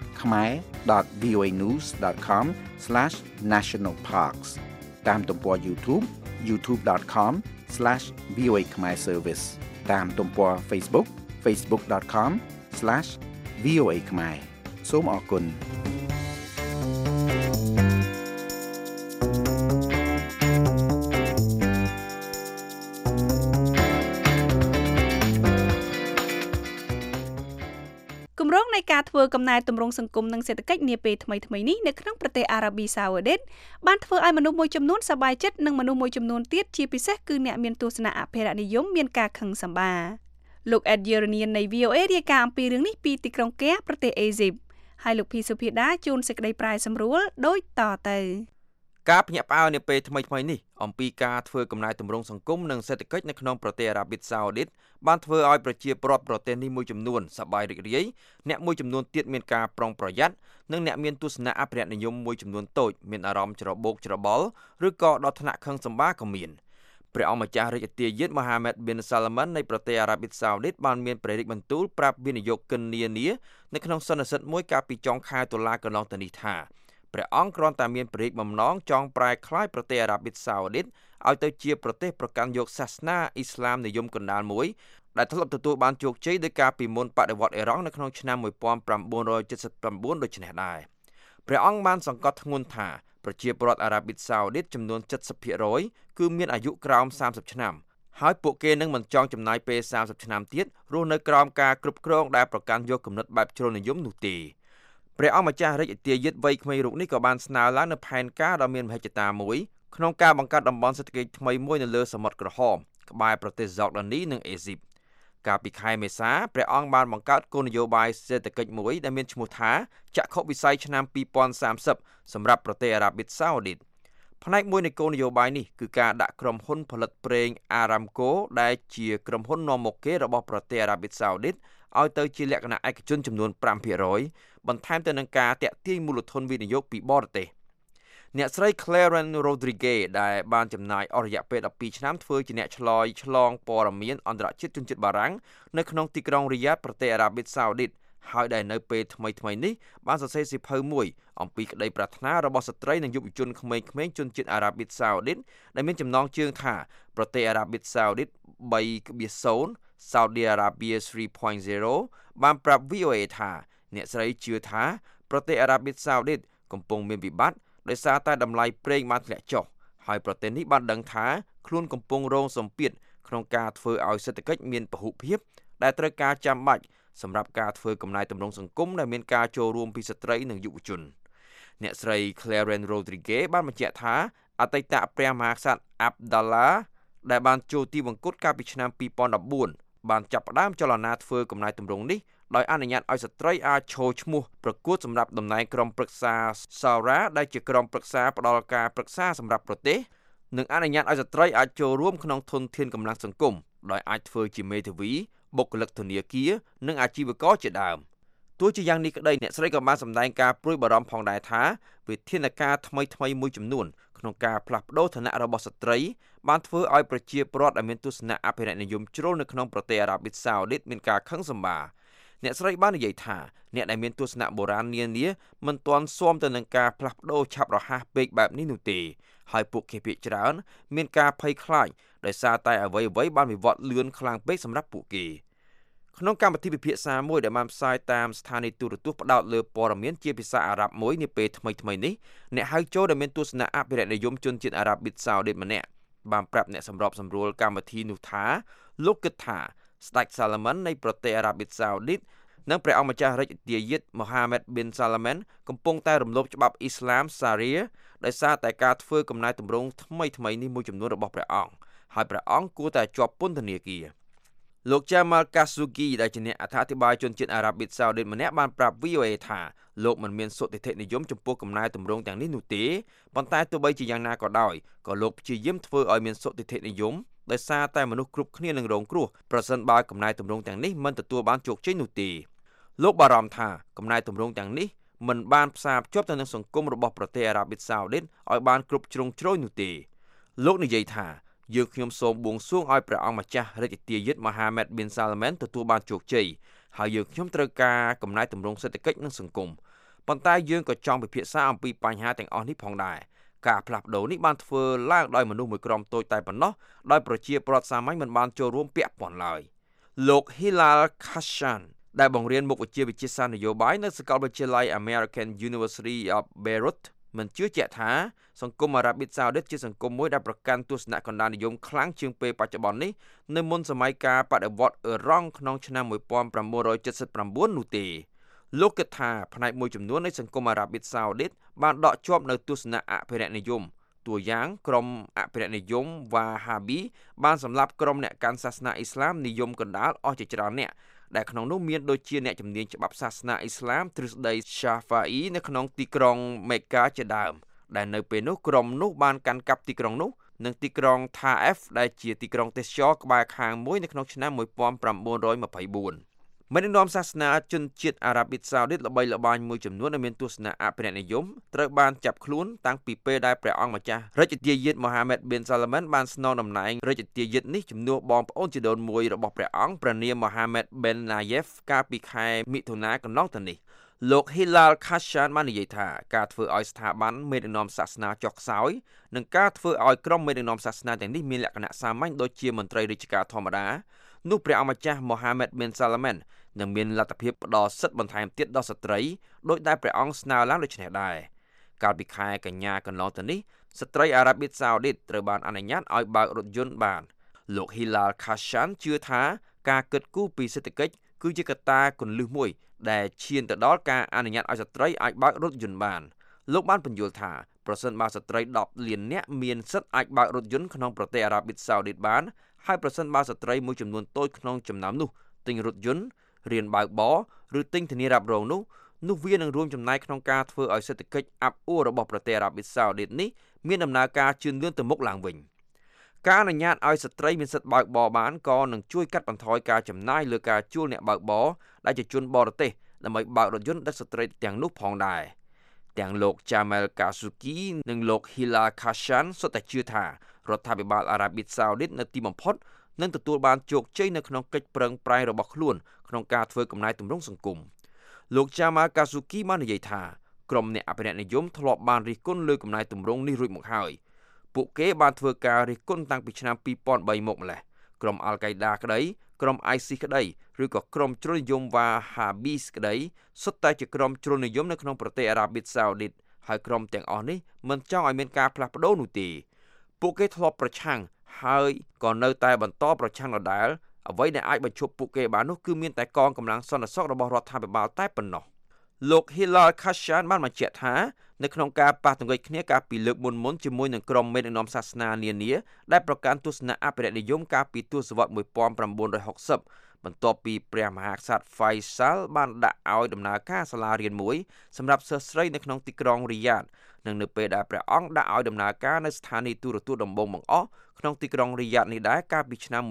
khmer.voanews.com/nationalparks តាមទំព័រ YouTube youtube.com/VOA Khmer Service តាមទំព័រ Facebook facebook.com/VOA Khmer សូមអរគុណគម្រោងនៃការធ្វើកំណែទម្រង់សង្គមនិងសេដ្ឋកិច្ចនាពេលថ្មីៗនេះនៅក្នុងប្រទេសអារ៉ាប៊ីសាអូឌីតបានធ្វើឲ្យមនុស្សមួយចំនួនសប្បាយចិត្តនិងមនុស្សមួយចំនួនទៀតជាពិសេសគឺអ្នកមានទស្សនៈអភិរក្សនិយមមានការខឹងសម្បាលោក Ed Yeranian នៃ VOA រាយការណ៍អំពីរឿងនេះពីទីក្រុងកែប្រទេសអេស៊ីបហើយលោកភីសុភាដាជួនសេចក្តីប្រាយសម្រួលដូចតទៅការភ្ញាក់ផ្អើលនាពេលថ្មីៗនេះអំពីការធ្វើកំណែទម្រង់សង្គមនិងសេដ្ឋកិច្ចនៅក្នុងប្រទេសអារ៉ាប៊ីសាអូឌីតបានធ្វើឲ្យប្រជាពលរដ្ឋប្រទេសនេះមួយចំនួនសប្បាយរីករាយអ្នកមួយចំនួនទៀតមានការប្រុងប្រយ័ត្ននិងអ្នកមានទស្សនៈអភិរក្សនិយមមួយចំនួនតូចមានអារម្មណ៍ច្របូកច្របល់ឬក៏ដល់ថ្នាក់ខឹងសម្បាក៏មានព្រះអង្គម្ចាស់រាជទាយាទ Mohammed bin Salman នៃប្រទេសអារ៉ាប៊ីសាអូឌីតបានមានព្រះរាជបន្ទូលប្រាប់វិនិយោគិននានានៅក្នុងសន្និសីទមួយកាលពីចុងខែតុលាកន្លងទៅនេះថាព្រះអង្គគ្រាន់តែមានព្រះរាជបំណងចង់ប្រែក្លាយប្រទេសអារ៉ាប៊ីសាអូឌីតឲ្យទៅជាប្រទេសប្រកាន់យកសាសនាអ៊ីស្លាមនិយមកណ្ដាលមួយដែលធ្លាប់ទទួលបានជោគជ័យដោយការពីមុនបដិវត្តអេរ៉ង់នៅក្នុងឆ្នាំ1979ដូចនេះដែរព្រះអង្គបានសង្កត់ធ្ងន់ថាប្រជាពលរដ្ឋអារ៉ាប៊ីសាអូឌីតចំនួន 70% គឺមានអាយុក្រោម30ឆ្នាំហើយពួកគេនឹងមិនចង់ចំណាយពេល30ឆ្នាំទៀតរស់នៅក្រោមការគ្រប់គ្រងដែលប្រកាន់យកគំនិតបែបជ្រុលនិយមនោះទេព្រះអង្គម្ចាស់រាជទាយាទវ័យក្មេងរូបនេះក៏បានស្នើឡើងនៅផែនការដ៏មានមហិច្ឆតាមួយក្នុងការបង្កើតតំបន់សេដ្ឋកិច្ចថ្មីមួយនៅលើសមុទ្រក្រហមក្បែរប្រទេសហ្សូដានីនិងអេស៊ីបកាលពីខែមេសាព្រះអង្គបានបង្កើតគោលនយោបាយសេដ្ឋកិច្ចមួយដែលមានឈ្មោះថាចក្ខុវិស័យឆ្នាំ2030សម្រាប់ប្រទេសអារ៉ាប៊ីសាអូឌីតផ្នែកមួយនៃគោលនយោបាយនេះគឺការដាក់ក្រុមហ៊ុនផលិតប្រេង Aramco ដែលជាក្រុមហ៊ុននាំមុខគេរបស់ប្រទេសអារ៉ាប៊ីសាអូឌីតឲ្យទៅជាលក្ខណៈឯកជនចំនួន 5% បន្ថែមទៅនឹងការតាក់ទាញមូលធនវិនិយោគពីបរទេសអ្នកស្រី Clarence Rodriguez ដែលបានចំណាយអស់រយៈពេល12ឆ្នាំធ្វើជាអ្នកឆ្លងព័ត៌មានអន្តរជាតិជនជាតិបារាំងនៅក្នុងទីក្រុងរីយ៉ាតប្រទេសអារ៉ាប៊ីសាអូឌីតហើយដែលនៅពេលថ្មីៗនេះបានសរសេរសៀវភៅមួយអំពីក្តីប្រាថ្នារបស់ស្ត្រីនិងយុវជនក្មេងៗជនជាតិអារ៉ាប៊ីសាអូឌីតដែលមានចំណងជើងថាប្រទេសអារ៉ាប៊ីសាអូឌីត 3.0 Saudi Arabia 3.0 បានប្រាប់ VOA ថាអ្នកស្រីជឿថាប្រទេសអារ៉ាប៊ីសាអូឌីតកំពុងមានវិបត្តិដោយសារតែតម្លៃប្រេងបានធ្លាក់ចុះហើយប្រទេសនេះបានដឹងថាខ្លួនកំពុងរងសម្ពាធក្នុងការធ្វើឲ្យសេដ្ឋកិច្ចមានពហុភាពដែលត្រូវការចាំបាច់សម្រាប់ការធ្វើកំណែទម្រង់សង្គមដែលមានការចូលរួមពីស្ត្រីនិងយុវជនអ្នកស្រី Clarence Rodriguez បានបញ្ជាក់ថាអតីតព្រះមហាក្សត្រ Abdallah ដែលបានចូលទីវង្គតកាលពីឆ្នាំ2014បានចាប់ផ្ដើមចលនាធ្វើកំណែទម្រង់នេះដោយអនុញ្ញាតឲ្យស្ត្រីអាចឈរឈ្មោះប្រកួតសម្រាប់តំណែងក្រុមប្រឹក្សា Shura ដែលជាក្រុមប្រឹក្សាផ្ដល់ការប្រឹក្សាសម្រាប់ប្រទេសនិងអនុញ្ញាតឲ្យស្ត្រីអាចចូលរួមក្នុងធនធានកម្លាំងសង្គមដោយអាចធ្វើជាមេធាវីបុគ្គលិកធនាគារនិងអាជីវករជាដើមទោះជាយ៉ាងនេះក្តីអ្នកស្រីក៏បានសម្ដែងការព្រួយបារម្ភផងដែរថាវិធានការថ្មីៗមួយចំនួនក្នុងការផ្លាស់ប្ដូរឋានៈរបស់ស្ត្រីបានធ្វើឲ្យប្រជាពលរដ្ឋដែលមានទស្សនៈអភិរក្សនិយមជ្រុលនៅក្នុងប្រទេសអារ៉ាប៊ីសាអូឌីតមានការខឹងសម្បារអ្នកស្រីបាននិយាយថាអ្នកដែលមានទស្សនៈបុរាណនានាមិនទាន់ស៊ាំទៅនឹងការផ្លាស់ប្ដូរឆាប់រហ័សពេកបែបនេះនោះទេហើយពួកគេភាគច្រើនមានការភ័យខ្លាចដោយសារតែអ្វីៗបានវិវត្តលឿនខ្លាំងពេកសម្រាប់ពួកគេក្នុងកម្មវិធីពិភាក្សាមួយដែលបានផ្សាយតាមស្ថានីយទូរទស្សន៍ផ្ដោតលើព័ត៌មានជាភាសាអារ៉ាប់មួយនាពេលថ្មីៗនេះអ្នកហៅចូលដែលមានទស្សនៈអភិរក្សនិយមជនជាតិអារ៉ាប៊ីសាអូឌីតម្នាក់បានប្រាប់អ្នកសម្របសម្រួលកម្មវិធីនោះថាលោកគិតថាស្ដេច Salman នៃប្រទេសអារ៉ាប៊ីសាអូឌីតនិងព្រះអង្គម្ចាស់រាជទាយាទ Mohammed bin Salman កំពុងតែរំលោភច្បាប់អ៊ីស្លាម Sharia ដោយសារតែការធ្វើកំណែទម្រង់ថ្មីៗនេះមួយចំនួនរបស់ព្រះអង្គហើយព្រះអង្គគួរតែជាប់ពន្ធនាគារលោក Jamal Khashoggi ដែលជាអ្នកអត្ថាធិប្បាយជនជាតិអារ៉ាប៊ីសាអូឌីតម្នាក់បានប្រាប់ VOA ថាលោកមិនមានសុទិដ្ឋិនិយមចំពោះកំណែទម្រង់ទាំងនេះនោះទេប៉ុន្តែទោះបីជាយ៉ាងណាក៏ដោយក៏លោកព្យាយាមធ្វើឲ្យមានសុទិដ្ឋិនិយមដោយសារតែមនុស្សគ្រប់គ្នានឹងរងគ្រោះប្រសិនបើកំណែទម្រង់ទាំងនេះមិនទទួលបានជោគជ័យនោះទេលោកបារម្ភថាកំណែទម្រង់ទាំងនេះមិនបានផ្សារភ្ជាប់ទៅនឹងសង្គមរបស់ប្រទេសអារ៉ាប៊ីសាអូឌីតឲ្យបានគ្រប់ជ្រុងជ្រោយនោះទេលោកនិយាយថាយើងខ្ញុំសូមបួងសួងឲ្យព្រះអង្គម្ចាស់រាជទាយាទ Mohammed bin Salman ទទួលបានជោគជ័យហើយយើងខ្ញុំត្រូវការកំណែទម្រង់សេដ្ឋកិច្ចនិងសង្គមប៉ុន្តែយើងក៏ចង់ពិភាក្សាអំពីបញ្ហាទាំងអស់នេះផងដែរការផ្លាស់ប្ដូរនេះបានធ្វើឡើងដោយមនុស្សមួយក្រុមតូចតែប៉ុណ្ណោះដោយប្រជាពលរដ្ឋសាមញ្ញមិនបានចូលរួមពាក់ព័ន្ធឡើយលោក Hilal Khashan ដែលបង្រៀនមុខវិជ្ជាវិទ្យាសាស្ត្រនយោបាយនៅសាកលវិទ្យាល័យ American University of Beirut មិនជឿជាក់ថាសង្គមអារ៉ាប៊ីសាអូឌីតជាសង្គមមួយដែលប្រកាន់ទស្សនៈកណ្ដាលនិយមខ្លាំងជាងពេលបច្ចុប្បន្ននេះនៅមុនសម័យការបដិវត្តន៍អ៊ឺរ៉ង់ក្នុងឆ្នាំ1979នោះទេលោកគិតថាផ្នែកមួយចំនួននៃសង្គមអារ៉ាប៊ីសាអូឌីតបានដកជាប់នៅទស្សនៈអភិរក្សនិយមតួយ៉ាងក្រុមអភិរក្សនិយមវ៉ាហាប៊ីបានសម្លាប់ក្រុមអ្នកកាន់សាសនាអ៊ីស្លាមនិយមកណ្ដាលអស់ជាច្រើនអ្នកដែលក្នុងនោះមានដូចជាអ្នកជំនាញច្បាប់សាសនាអ៊ីស្លាមទ្រឹស្ដី Shafi'i នៅក្នុងទីក្រុងមេកាជាដើមដែលនៅពេលនោះក្រុមនោះបានកាន់កាប់ទីក្រុងនោះនិងទីក្រុង Taif ដែលជាទីក្រុងទេសចរក្បែរខាងមួយនៅក្នុងឆ្នាំ1924មេដឹកនាំសាសនាជនជាតិអារ៉ាប៊ីសាអូឌីតល្បីល្បាញមួយចំនួនដែលមានទស្សនៈអភិរក្សនិយមត្រូវបានចាប់ខ្លួនតាំងពីពេលដែលព្រះអង្គម្ចាស់រាជទាយាទ Mohammed bin Salman បានស្នងតំណែងរាជទាយាទនេះជំនួសបងប្អូនជីដូនមួយរបស់ព្រះអង្គព្រះនាម Mohammed bin Nayef កាលពីខែមិថុនាកន្លងទៅនេះលោក Hilal Khashan បាននិយាយថាការធ្វើឲ្យស្ថាប័នមេដឹកនាំសាសនាចុះខ្សោយនិងការធ្វើឲ្យក្រុមមេដឹកនាំសាសនាទាំងនេះមានលក្ខណៈសាមញ្ញដូចជាមន្ត្រីរាជការធម្មតានោះព្រះអង្គម្ចាស់ Mohammed bin Salman នឹងមានលទ្ធភាពផ្ដល់សិទ្ធិបន្ថែមទៀតដល់ស្ត្រីដោយដែលព្រះអង្គស្នើឡើងដូចនេះដែរកាលពីខែកញ្ញាកន្លងទៅនេះស្ត្រីអារ៉ាប៊ីសាអូឌីតត្រូវបានអនុញ្ញាតឲ្យបើករថយន្តបានលោក Hilal Khashan ជឿថាការគិតគូរពីសេដ្ឋកិច្ចគឺជាកត្តាគន្លឹះមួយដែលឈានទៅដល់ការអនុញ្ញាតឲ្យស្ត្រីអាចបើករថយន្តបានលោកបានបញ្យល់ថាប្រសិនបើស្ត្រី10លាននាក់មានសិទ្ធិអាចបើករថយន្តក្នុងប្រទេសអារ៉ាប៊ីសាអូឌីតបានហើយប្រសិនបើស្ត្រីមួយចំនួនតូចក្នុងចំណោមនោះទិញរថយន្តរៀនបើកបរឬទិញធានារ៉ាប់រងនោះវានឹងរួមចំណែកក្នុងការធ្វើឲ្យសេដ្ឋកិច្ចអាប់អួររបស់ប្រទេសអារ៉ាប៊ីសាអូឌីតនេះមានដំណើរការជឿនលឿនទៅមុខឡើងវិញការអនុញ្ញាតឲ្យស្ត្រីមានសិទ្ធិបើកបរបានក៏នឹងជួយកាត់បន្ថយការចំណាយលើការជួលអ្នកបើកបរដែលជាជនបរទេសដើម្បីបើករថយន្តដឹកស្ត្រីទាំងនោះផងដែរទាំងលោក Jamal Khashoggi និងលោក Hilal Khashan សុទ្ធតែជឿថារដ្ឋាភិបាលអារ៉ាប៊ីសាអូឌីតនៅទីបំផុតនឹងទទួលបានជោគជ័យនៅក្នុងកិច្ចប្រឹងប្រែងរបស់ខ្លួនក្នុងការធ្វើកំណែទម្រង់សង្គមលោក Jamal Khashoggi បាននិយាយថាក្រុមអ្នកអភិរក្សនិយមធ្លាប់បានរិះគន់លើកំណែទម្រង់នេះរួចមកហើយពួកគេបានធ្វើការរិះគន់តាំងពីឆ្នាំ2003មកម្ល៉េះក្រុមអាល់កៃដាក្តីក្រុម ISIS ក្តីឬក៏ក្រុមជ្រុលនិយមវ៉ាហាប៊ីក្តីសុទ្ធតែជាក្រុមជ្រុលនិយមនៅក្នុងប្រទេសអារ៉ាប៊ីសាអូឌីតហើយក្រុមទាំងអស់នេះមិនចង់ឲ្យមានការផ្លាស់ប្ដូរនោះទេពួកគេធ្លាប់ប្រឆាំងហើយក៏នៅតែបន្តប្រឆាំងដដែលអ្វីដែលអាចបញ្ឈប់ពួកគេបាននោះគឺមានតែកងកម្លាំងសន្តិសុខរបស់រដ្ឋាភិបាលតែប៉ុណ្ណោះលោក Hilal Khashan បានបញ្ជាក់ថានៅក្នុងការប៉ះទង្គិចគ្នាកាលពីលើកមុនជាមួយនឹងក្រុមមេដឹកនាំសាសនានានាដែលប្រកាន់ទស្សនៈអភិរក្សនិយមកាលពីទសវត្សរ៍1960បន្ទាប់ពីព្រះមហាក្សត្រ Faisal បានដាក់ឲ្យដំណើរការសាលារៀនមួយសម្រាប់សិស្សស្រីនៅក្នុងទីក្រុងរីយ៉ាតនិងនៅពេលដែលព្រះអង្គដាក់ឲ្យដំណើរការនៅស្ថានីយទូរទស្សន៍ដំបងបង្អស់ក្នុងទីក្រុងរីយ៉ាតនេះដែរកាលពីឆ្នាំ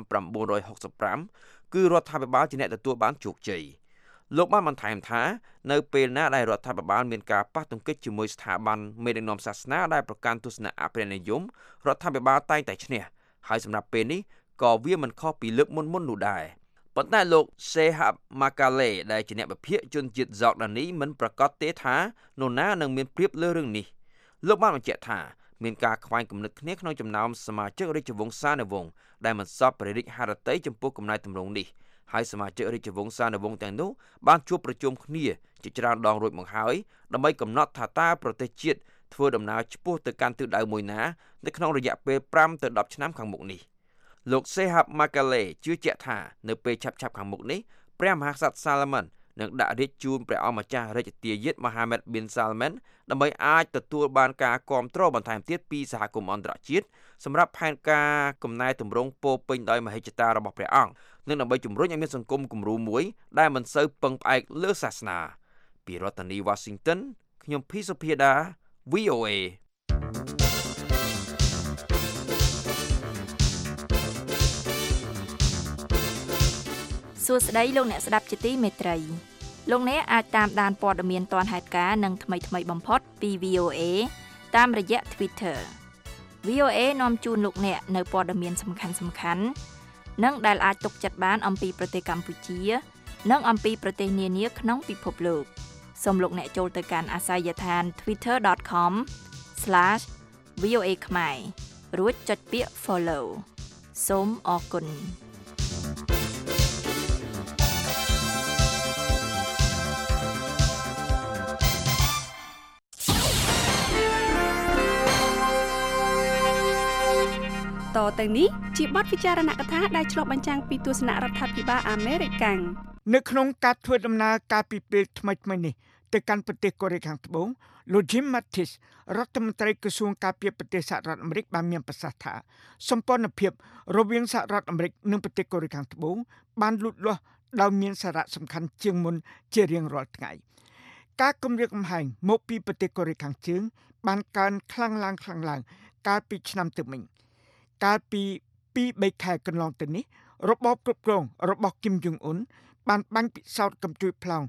1965គឺរដ្ឋាភិបាលជាអ្នកទទួលបានជោគជ័យលោកបានបន្ថែមថានៅពេលណាដែលរដ្ឋាភិបាលមានការប៉ះទង្គិចជាមួយស្ថាប័នមេដឹកនាំសាសនាដែលប្រកាន់ទស្សនៈអភិរក្សនិយមរដ្ឋាភិបាលតែងតែឈ្នះហើយសម្រាប់ពេលនេះក៏វាមិនខុសពីលើកមុននោះដែរប៉ុន្តែលោក Shehab Makale ដែលជាអ្នកវិភាគជនជាតិហ្សកដានីមិនប្រកាសទេថានរណានឹងមានប្រៀបលើរឿងនេះលោកបានបញ្ជាក់ថាមានការខ្វែងគំនិតគ្នាក្នុងចំណោមសមាជិករាជវង្សានុវង្សដែលមិនសពព្រះរាជហឫទ័យចំពោះកំណែទម្រង់នេះហើយសមាជិករាជវង្សានុវង្សទាំងនោះបានជួបប្រជុំគ្នាជាច្រើនដងរួចមកហើយដើម្បីកំណត់ថាតើប្រទេសជាតិធ្វើដំណើរឆ្ពោះទៅកាន់ទិសដៅមួយណានៅក្នុងរយៈពេល5ទៅ10ឆ្នាំខាងមុខនេះលោក Shehab Makale ជឿជាក់ថានៅពេលឆាប់ៗខាងមុខនេះព្រះមហាក្សត្រ Salman នឹងដាក់រាជជូនព្រះអង្គម្ចាស់រាជទាយាទ Mohammed bin Salman ដើម្បីអាចទទួលបានការគាំទ្របន្ថែមទៀតពីសហគមន៍អន្តរជាតិសម្រាប់ផែនការកំណែទម្រង់ពោពេញដោយមហិច្ឆតារបស់ព្រះអង្គនិងដើម្បីជំរុញឲ្យមានសង្គមគំរូមួយដែលមិនសូវពឹងផ្អែកលើសាសនាពីរដ្ឋធានី Washington ខ្ញុំភីសុភាដា VOA សួស្តីលោកអ្នកស្ដាប់ជាទីមេត្រីលោកអ្នកអាចតាមដានព័ត៌មានទាន់ហេតុការណ៍និងថ្មីៗបំផុតពី VOA តាមរយៈ Twitter VOA នាំជូនលោកអ្នកនៅព័ត៌មានសំខាន់ៗនិងដែលអាចទុកចិត្តបានអំពីប្រទេសកម្ពុជានិងអំពីប្រទេសនានាក្នុងពិភពលោកសូមលោកអ្នកចូលទៅកាន់អាសយដ្ឋាន twitter.com/VOA ខ្មែររួចចុចពាក្យ Follow សូមអរគុណតទៅនេះជាបទពិចារណកថាដែលឆ្លុះបញ្ចាំងពីទស្សនៈរដ្ឋាភិបាលអាមេរិកនៅក្នុងការធ្វើដំណើរការពីពេលថ្មីៗនេះទៅកាន់ប្រទេសកូរ៉េខាងត្បូងលោក Jim Mattis រដ្ឋមន្ត្រីក្រសួងការពារប្រទេសសហរដ្ឋអាមេរិកបានមានប្រសាសន៍ថាសម្ព័ន្ធភាពរវាងសហរដ្ឋអាមេរិកនិងប្រទេសកូរ៉េខាងត្បូងបានលូតលាស់ដោយមានសារៈសំខាន់ជាងមុនជារៀងរាល់ថ្ងៃការគំរាមកំហែងមកពីប្រទេសកូរ៉េខាងជើងបានកើនខ្លាំងឡើងកាលពីឆ្នាំទៅមិញកាលពី 2-3 ខែកន្លងទៅនេះរបបគ្រប់គ្រងរបស់គីមយុងអ៊ុនបានបាញ់ពិសោធន៍កាំជ្រួចផ្លោង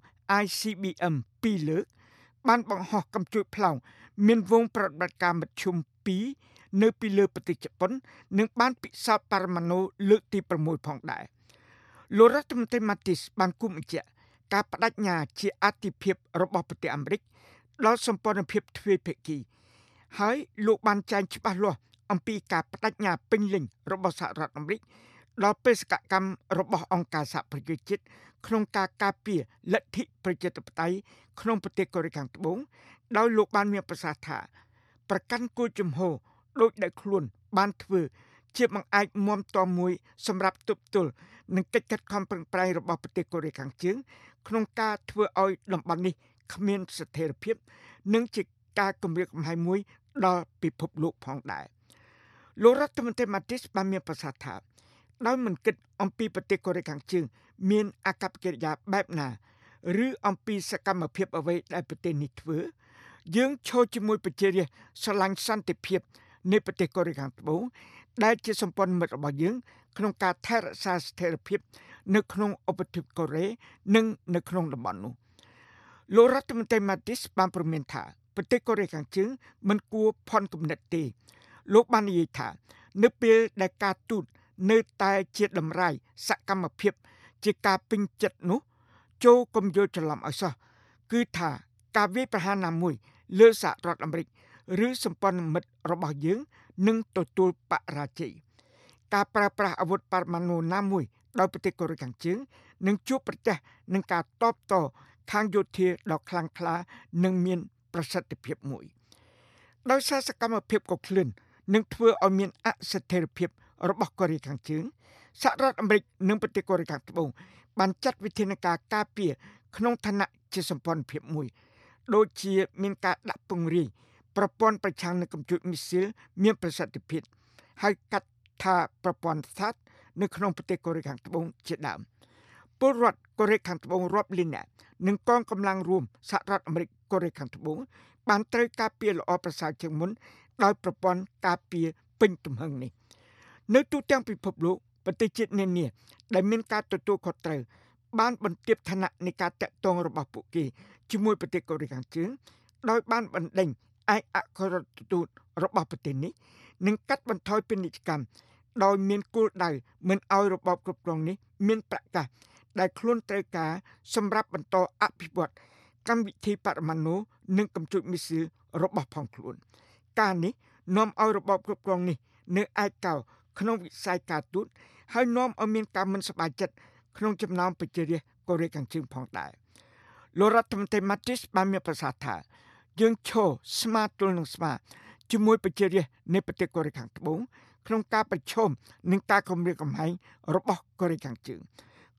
ICBM 2 លើកបានបង្ហោះកាំជ្រួចផ្លោងមានវងប្រតិបត្តិការមធ្យម2នៅពីលើប្រទេសជប៉ុននិងបានពិសោធន៍បរមាណូលើកទី6ផងដែរលោករដ្ឋមន្ត្រី Mattis បានគូបញ្ជាក់ការបដិញ្ញាជាអធិភាពរបស់ប្រទេសអាមេរិកដល់សម្ព័ន្ធភាពទ្វេភាគីហើយលោកបានចែងច្បាស់លាស់អំពីការបដិញ្ញាពេញលេញរបស់សហរដ្ឋអាមេរិកដល់បេសកកម្មរបស់អង្គការសហប្រជាជាតិក្នុងការការពារលទ្ធិប្រជាធិបតេយ្យក្នុងប្រទេសកូរ៉េខាងត្បូងដោយលោកបានមានប្រសាសន៍ថាប្រកាន់គោលជំហរដោយដែលខ្លួនបានធ្វើជាបង្អែកមាំទាំមួយសម្រាប់ទប់ទល់នឹងកិច្ចខិតខំប្រឹងប្រែងរបស់ប្រទេសកូរ៉េខាងជើងក្នុងការធ្វើឲ្យតំបន់នេះគ្មានស្ថិរភាពនិងជាការគំរាមកំហែងមួយដល់ពិភពលោកផងដែរលោករដ្ឋមន្ត្រី Mattis បានមានប្រសាសន៍ថាដោយមិនគិតអំពីប្រទេសកូរ៉េខាងជើងមានអាកប្បកិរិយាបែបណាឬអំពីសកម្មភាពអ្វីដែលប្រទេសនេះធ្វើយើងឈរជាមួយប្រជារាស្ត្រស្រឡាញ់សន្តិភាពនៃប្រទេសកូរ៉េខាងត្បូងដែលជាសម្ព័ន្ធមិត្តរបស់យើងក្នុងការថែរក្សាស្ថិរភាពនៅក្នុងឧបទ្វីបកូរ៉េនិងនៅក្នុងតំបន់នោះលោករដ្ឋមន្ត្រី Mattis បានព្រមានថាប្រទេសកូរ៉េខាងជើងមិនគួរភ័ន្តគំនិតទេលោកបាននិយាយថានៅពេលដែលការទូតនៅតែជាតម្រាយសកម្មភាពជាការពេញចិត្តនោះចូលកុំយល់ច្រឡំឲ្យសោះគឺថាការវាយប្រហារណាមួយលើសហរដ្ឋអាមេរិកឬសម្ព័ន្ធមិត្តរបស់យើងនឹងទទួលបរាជ័យការប្រើប្រាស់អាវុធបរមាណូណាមួយដោយប្រទេសកូរ៉េខាងជើងនឹងជួបប្រទះនឹងការតបតខាងយោធាដ៏ខ្លាំងក្លានិងមានប្រសិទ្ធភាពមួយដោយសារសកម្មភាពកក្លឿននឹងធ្វើឲ្យមានអស្ថិរភាពរបស់កូរ៉េខាងជើងសហរដ្ឋអាមេរិកនិងប្រទេសកូរ៉េខាងត្បូងបានចាត់វិធានការការពារក្នុងឋានៈជាសម្ព័ន្ធភាពមួយដូចជាមានការដាក់ពង្រាយប្រព័ន្ធប្រឆាំងនឹងកំជុលមីស៊ីលមានប្រសិទ្ធភាពហើយកាត់ថាប្រព័ន្ធTHAADនៅក្នុងប្រទេសកូរ៉េខាងត្បូងជាដើមពលរដ្ឋកូរ៉េខាងត្បូងរាប់លាននាក់និងកងកម្លាំងរួមសហរដ្ឋអាមេរិកកូរ៉េខាងត្បូងបានត្រូវការពារល្អប្រសើរជាងមុនដោយប្រព័ន្ធការពារពេញទំហឹងនេះនៅទូទាំងពិភពលោកប្រទេសជាតិនានាដែលមានការទទួលខុសត្រូវបានបន្ទាបឋានៈនៃការតាក់ទងរបស់ពួកគេជាមួយប្រទេសកូរ៉េខាងជើងដោយបានបណ្ដេញឯកអគ្គរដ្ឋទូតរបស់ប្រទេសនេះនិងកាត់បន្ថយពាណិជ្ជកម្មដោយមានគោលដៅមិនឲ្យរបបគ្រប់គ្រងនេះមានប្រកាសដែលខ្លួនត្រូវការសម្រាប់បន្តអភិវឌ្ឍកម្មវិធីបរមាណូនិងកំជុលមីស៊ីលរបស់ផងខ្លួនការនេះនាំឲ្យរបបគ្រប់គ្រងនេះនៅឯកោក្នុងវិស័យការទូតហើយនាំឲ្យមានការមិនសប្បាយចិត្តក្នុងចំណោមប្រជារាស្ត្រកូរ៉េខាងជើងផងដែរលោករដ្ឋមន្ត្រី Mattis បានមានប្រសាសន៍ថាយើងឈរស្មាទល់នឹងស្មាជាមួយប្រជារាស្ត្រនៃប្រទេសកូរ៉េខាងត្បូងក្នុងការប្រឈមនឹងការគំរាមកំហែងរបស់កូរ៉េខាងជើង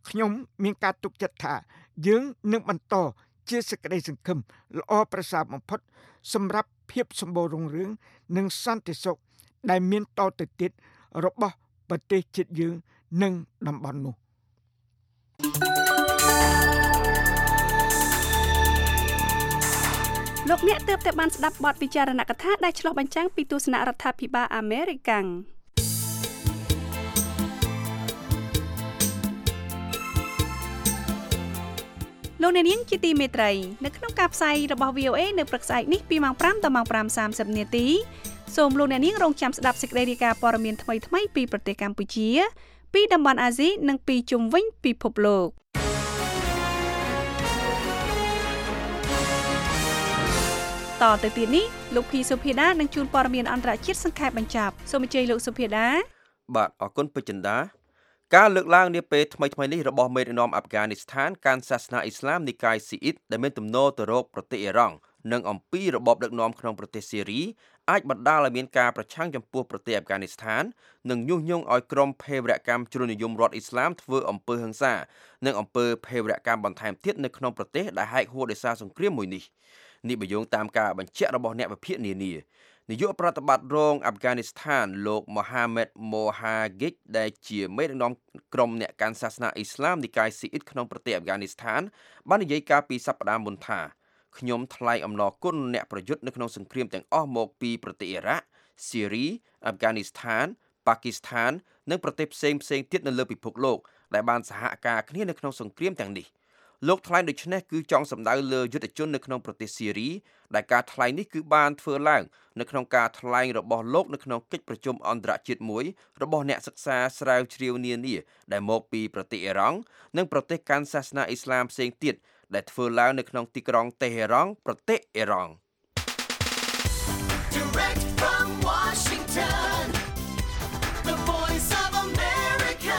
ខ្ញុំមានការទុកចិត្តថាយើងនឹងបន្តជាសេចក្តីសង្ឃឹមល្អប្រសើរបំផុតសម្រាប់ភាពសម្បូររុងរឿងនិងសន្តិសុខដែលមានតទៅទៀតរបស់ប្រទេសជាតិយើងនិងតំបន់នោះលោកអ្នកទើបតែបានស្ដាប់បទពិចារណកថាដែលឆ្លុះបញ្ចាំងពីទស្សនៈរដ្ឋាភិបាលអាមេរិកលោកអ្នកនាងជាទីមេត្រីនៅក្នុងការផ្សាយរបស់ VOA នៅព្រឹកស្អែកនេះពីម៉ោង 5 ដល់ម៉ោង 5:30 នាទីសូមលោកអ្នកនាងរងចាំស្ដាប់សេចក្តីរាយការណ៍ព័ត៌មានថ្មីៗពីប្រទេសកម្ពុជាពីតំបន់អាស៊ីនិងពីជុំវិញពិភពលោកតទៅទៀតនេះលោកភីសុភាដានឹងជួនព័ត៌មានអន្តរជាតិសង្ខេបបញ្ចប់សូមអញ្ជើញលោកសុភាដាបាទអរគុណពេជ្រចិន្តាការលើកឡើងនាពេលថ្មីៗនេះរបស់មេដឹកនាំអាហ្វហ្គានីស្ថានកាន់សាសនាអ៊ីស្លាមនិកាយស៊ីអ៊ីតដែលមានទំនោរទៅរកប្រទេសអ៊ីរ៉ង់និងអំពីរបបដឹកនាំក្នុងប្រទេសស៊េរីអាចបណ្ដាលឲ្យមានការប្រឆាំងចំពោះប្រទេសអាហ្វហ្គានីស្ថាននិងញុះញង់ឲ្យក្រុមភេរវកម្មជ្រុលនិយមរដ្ឋអ៊ីស្លាមធ្វើអំពើហិង្សានិងអំពើភេរវកម្មបន្ថែមទៀតនៅក្នុងប្រទេសដែលហែកហួរដោយសារសង្គ្រាមមួយនេះនេះបញ្យងតាមការបញ្ជាក់របស់អ្នកវិភាគនានានាយកប្រតិបត្តិរងអាហ្វហ្គានីស្ថានលោកម៉ូហាម៉េតម៉ូហាហ្គីកដែលជាមេដឹកនាំក្រុមអ្នកកាន់សាសនាអ៊ីស្លាមនិកាយស៊ីអ៊ីតក្នុងប្រទេសអាហ្វហ្គានីស្ថានបាននិយាយកាលពីសប្តាហ៍មុនថាខ្ញុំថ្លែងអំណរគុណអ្នកប្រយុទ្ធនៅក្នុងសង្គ្រាមទាំងអស់មកពីប្រទេសអ៊ីរ៉ាក់ស៊េរីអាហ្វហ្គានីស្ថានប៉ាគីស្ថាននិងប្រទេសផ្សេងទៀតនៅលើពិភពលោកដែលបានសហការគ្នានៅក្នុងសង្គ្រាមទាំងនេះលោកថ្លែងដូចនេះគឺចង់សម្ដៅលើយុទ្ធជននៅក្នុងប្រទេសស៊េរីដែលការថ្លែងនេះគឺបានធ្វើឡើងនៅក្នុងការថ្លែងរបស់លោកនៅក្នុងកិច្ចប្រជុំអន្តរជាតិមួយរបស់អ្នកសិក្សាស្រាវជ្រាវនានាដែលមកពីប្រទេសអ៊ីរ៉ង់និងប្រទេសកាន់សាសនាអ៊ីស្លាមផ្សេងទៀតដែលធ្វើឡើងនៅក្នុងទីក្រុងតេហេរ៉ង់ប្រទេសអ៊ីរ៉ង់ Direct from Washington, the voice of America,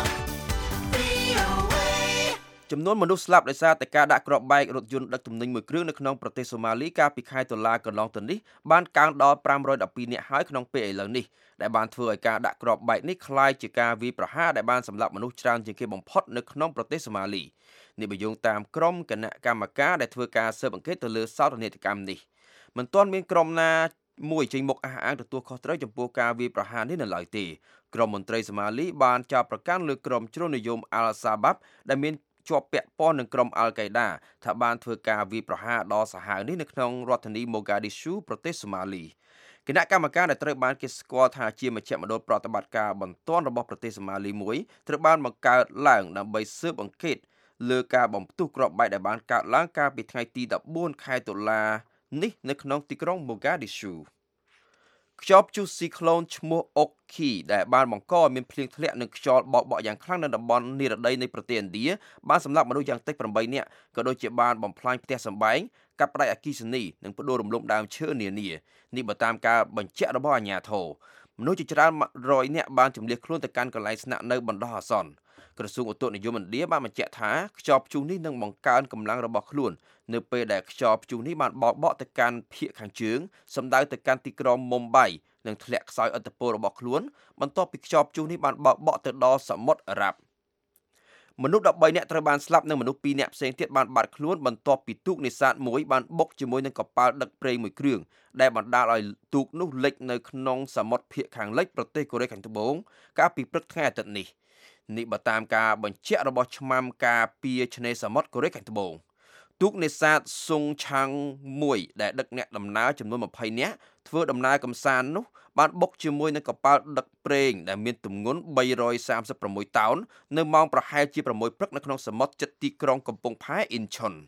VOA ចំនួនមនុស្សស្លាប់ដោយសារតែការដាក់គ្រាប់បែករថយន្តដឹកទំនិញមួយគ្រឿងនៅក្នុងប្រទេសសូម៉ាលីកាលពីខែតុលាកន្លងទៅនេះបានកើនដល់512នាក់ហើយក្នុងពេលឥឡូវនេះដែលបានធ្វើឲ្យការដាក់គ្រាប់បែកនេះคล้ายជាការវាយប្រហារដែលបានសម្លាប់មនុស្សច្រើនជាងគេបំផុតនៅក្នុងប្រទេសសូម៉ាលីនេះបញ្យងតាមក្រុមគណៈកម្មការដែលធ្វើការស៊ើបអង្កេតទៅលើសោកនាដកម្មនេះមិនទាន់មានក្រុមណាមួយចេញមុខអះអាងទទួលខុសត្រូវចំពោះការវាយប្រហារនេះនៅឡើយទេក្រុមមន្ត្រីសូម៉ាលីបានចោទប្រកាន់លើក្រុមជ្រុលនិយមអាល់សាបាប់ដែលមានជាប់ពាក់ព័ន្ធនឹងក្រុមអាល់កេដាថាបានធ្វើការវាយប្រហារដ៏សាហាវនេះនៅក្នុងរដ្ឋធានីម៉ូហ្គាឌីស៊ូប្រទេសសូម៉ាលីគណៈកម្មការដែលត្រូវបានគេស្គាល់ថាជាមជ្ឈមណ្ឌលប្រតិបត្តិការបន្ទាន់របស់ប្រទេសសូម៉ាលីមួយត្រូវបានបង្កើតឡើងដើម្បីស៊ើបអង្កេតលើការបំផ្ទុះគ្រាប់បែកដែលបានកើតឡើងកាលពីថ្ងៃទី14ខែតុលានេះនៅក្នុងទីក្រុងម៉ូហ្គាឌីស៊ូខ្យល់ព្យុះស៊ីក្លូនឈ្មោះអុកឃីដែលបានបង្កឲ្យមានភ្លៀងធ្លាក់និងខ្យល់បោកបក់យ៉ាងខ្លាំងនៅតំបន់និរដីនៃប្រទេសឥណ្ឌាបានសម្លាប់មនុស្សយ៉ាងតិច8នាក់ក៏ដូចជាបានបំផ្លាញផ្ទះសម្បែងកាប់ផ្ដាច់អគ្គិសនីនិងផ្ដួលរំលំដើមឈើនានានេះបើតាមការបញ្ជាក់របស់អាជ្ញាធរមនុស្សជាច្រើន100នាក់បានជម្លៀសខ្លួនទៅកាន់កន្លែងស្នាក់នៅបណ្ដោះអាសន្នក្រសួងឧតុនិយមឥណ្ឌាបានបញ្ជាក់ថាខ្យល់ព្យុះនេះនឹងបង្កើនកម្លាំងរបស់ខ្លួននៅពេលដែលខ្យល់ព្យុះនេះបានបោកបក់ទៅកាន់ភាគខាងជើងសម្ដៅទៅកាន់ទីក្រុងមុំបៃនិងធ្លាក់ខ្សោយឥទ្ធិពលរបស់ខ្លួនបន្ទាប់ពីខ្យល់ព្យុះនេះបានបោកបក់ទៅដល់សមុទ្រអារ៉ាប់មនុស្ស13នាក់ត្រូវបានស្លាប់និងមនុស្ស2នាក់ផ្សេងទៀតបានបាត់ខ្លួនបន្ទាប់ពីទូកនេសាទមួយបានបុកជាមួយនឹងកប៉ាល់ដឹកប្រេងមួយគ្រឿងដែលបណ្ដាលឲ្យទូកនោះលិចនៅក្នុងសមុទ្រភាគខាងលិចប្រទេសកូរ៉េខាងត្បូងកាលពីព្រឹកថ្ងៃអាទិត្យនេះបើតាមការបញ្ជាក់របស់ឆ្មាំការពារឆ្នេរសមុទ្រកូរ៉េខាងត្បូងទូកនេសាទស៊ុងឆាំងមួយដែលដឹកអ្នកដំណើរចំនួន20នាក់ធ្វើដំណើរកម្សាន្តនោះបានបុកជាមួយនឹងកប៉ាល់ដឹកប្រេងដែលមានទម្ងន់336តោននៅម៉ោងប្រហែលជា6ព្រឹកនៅក្នុងសមុទ្រជិតទីក្រុងកំពង់ផែអ៊ីនឆុន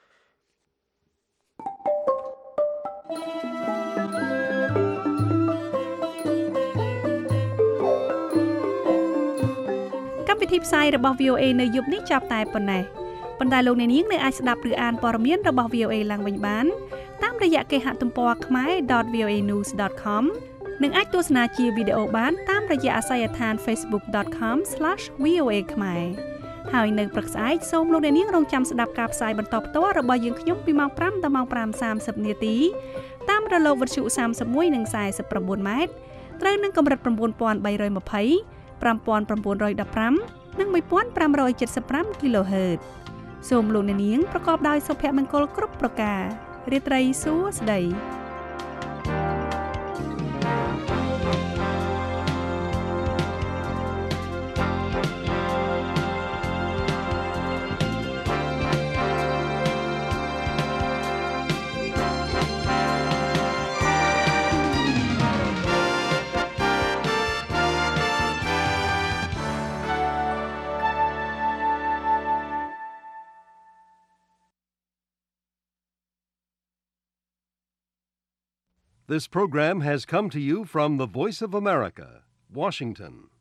កម្មវិធីផ្សាយរបស់ VOA នៅយប់នេះចាប់តែប៉ុណ្ណេះប៉ុន្តែលោកអ្នកនាងនៅអាចស្ដាប់ឬអានព័ត៌មានរបស់ VOA ឡើងវិញបានតាមរយៈគេហទំព័រ khmer.voanews.com និងអាចទស្សនាជាវីដេអូបានតាមរយៈអាសយដ្ឋាន facebook.com/voa khmer ហើយនៅព្រឹកស្អែកសូមលោកអ្នកនាងរងចាំស្ដាប់ការផ្សាយបន្តផ្ទាល់របស់យើងខ្ញុំពីម៉ោង 5 ដល់ម៉ោង 5:30 នាទីតាមរលកវិទ្យុ31និង49ម៉ែត្រត្រូវនឹងកម្រិត 9320 5915 និង1575 kHz សូមលោកអ្នកនាងប្រកបដោយសុភមង្គលគ្រប់ប្រការរាត្រីសួស្តី This program has come to you from the Voice of America, Washington.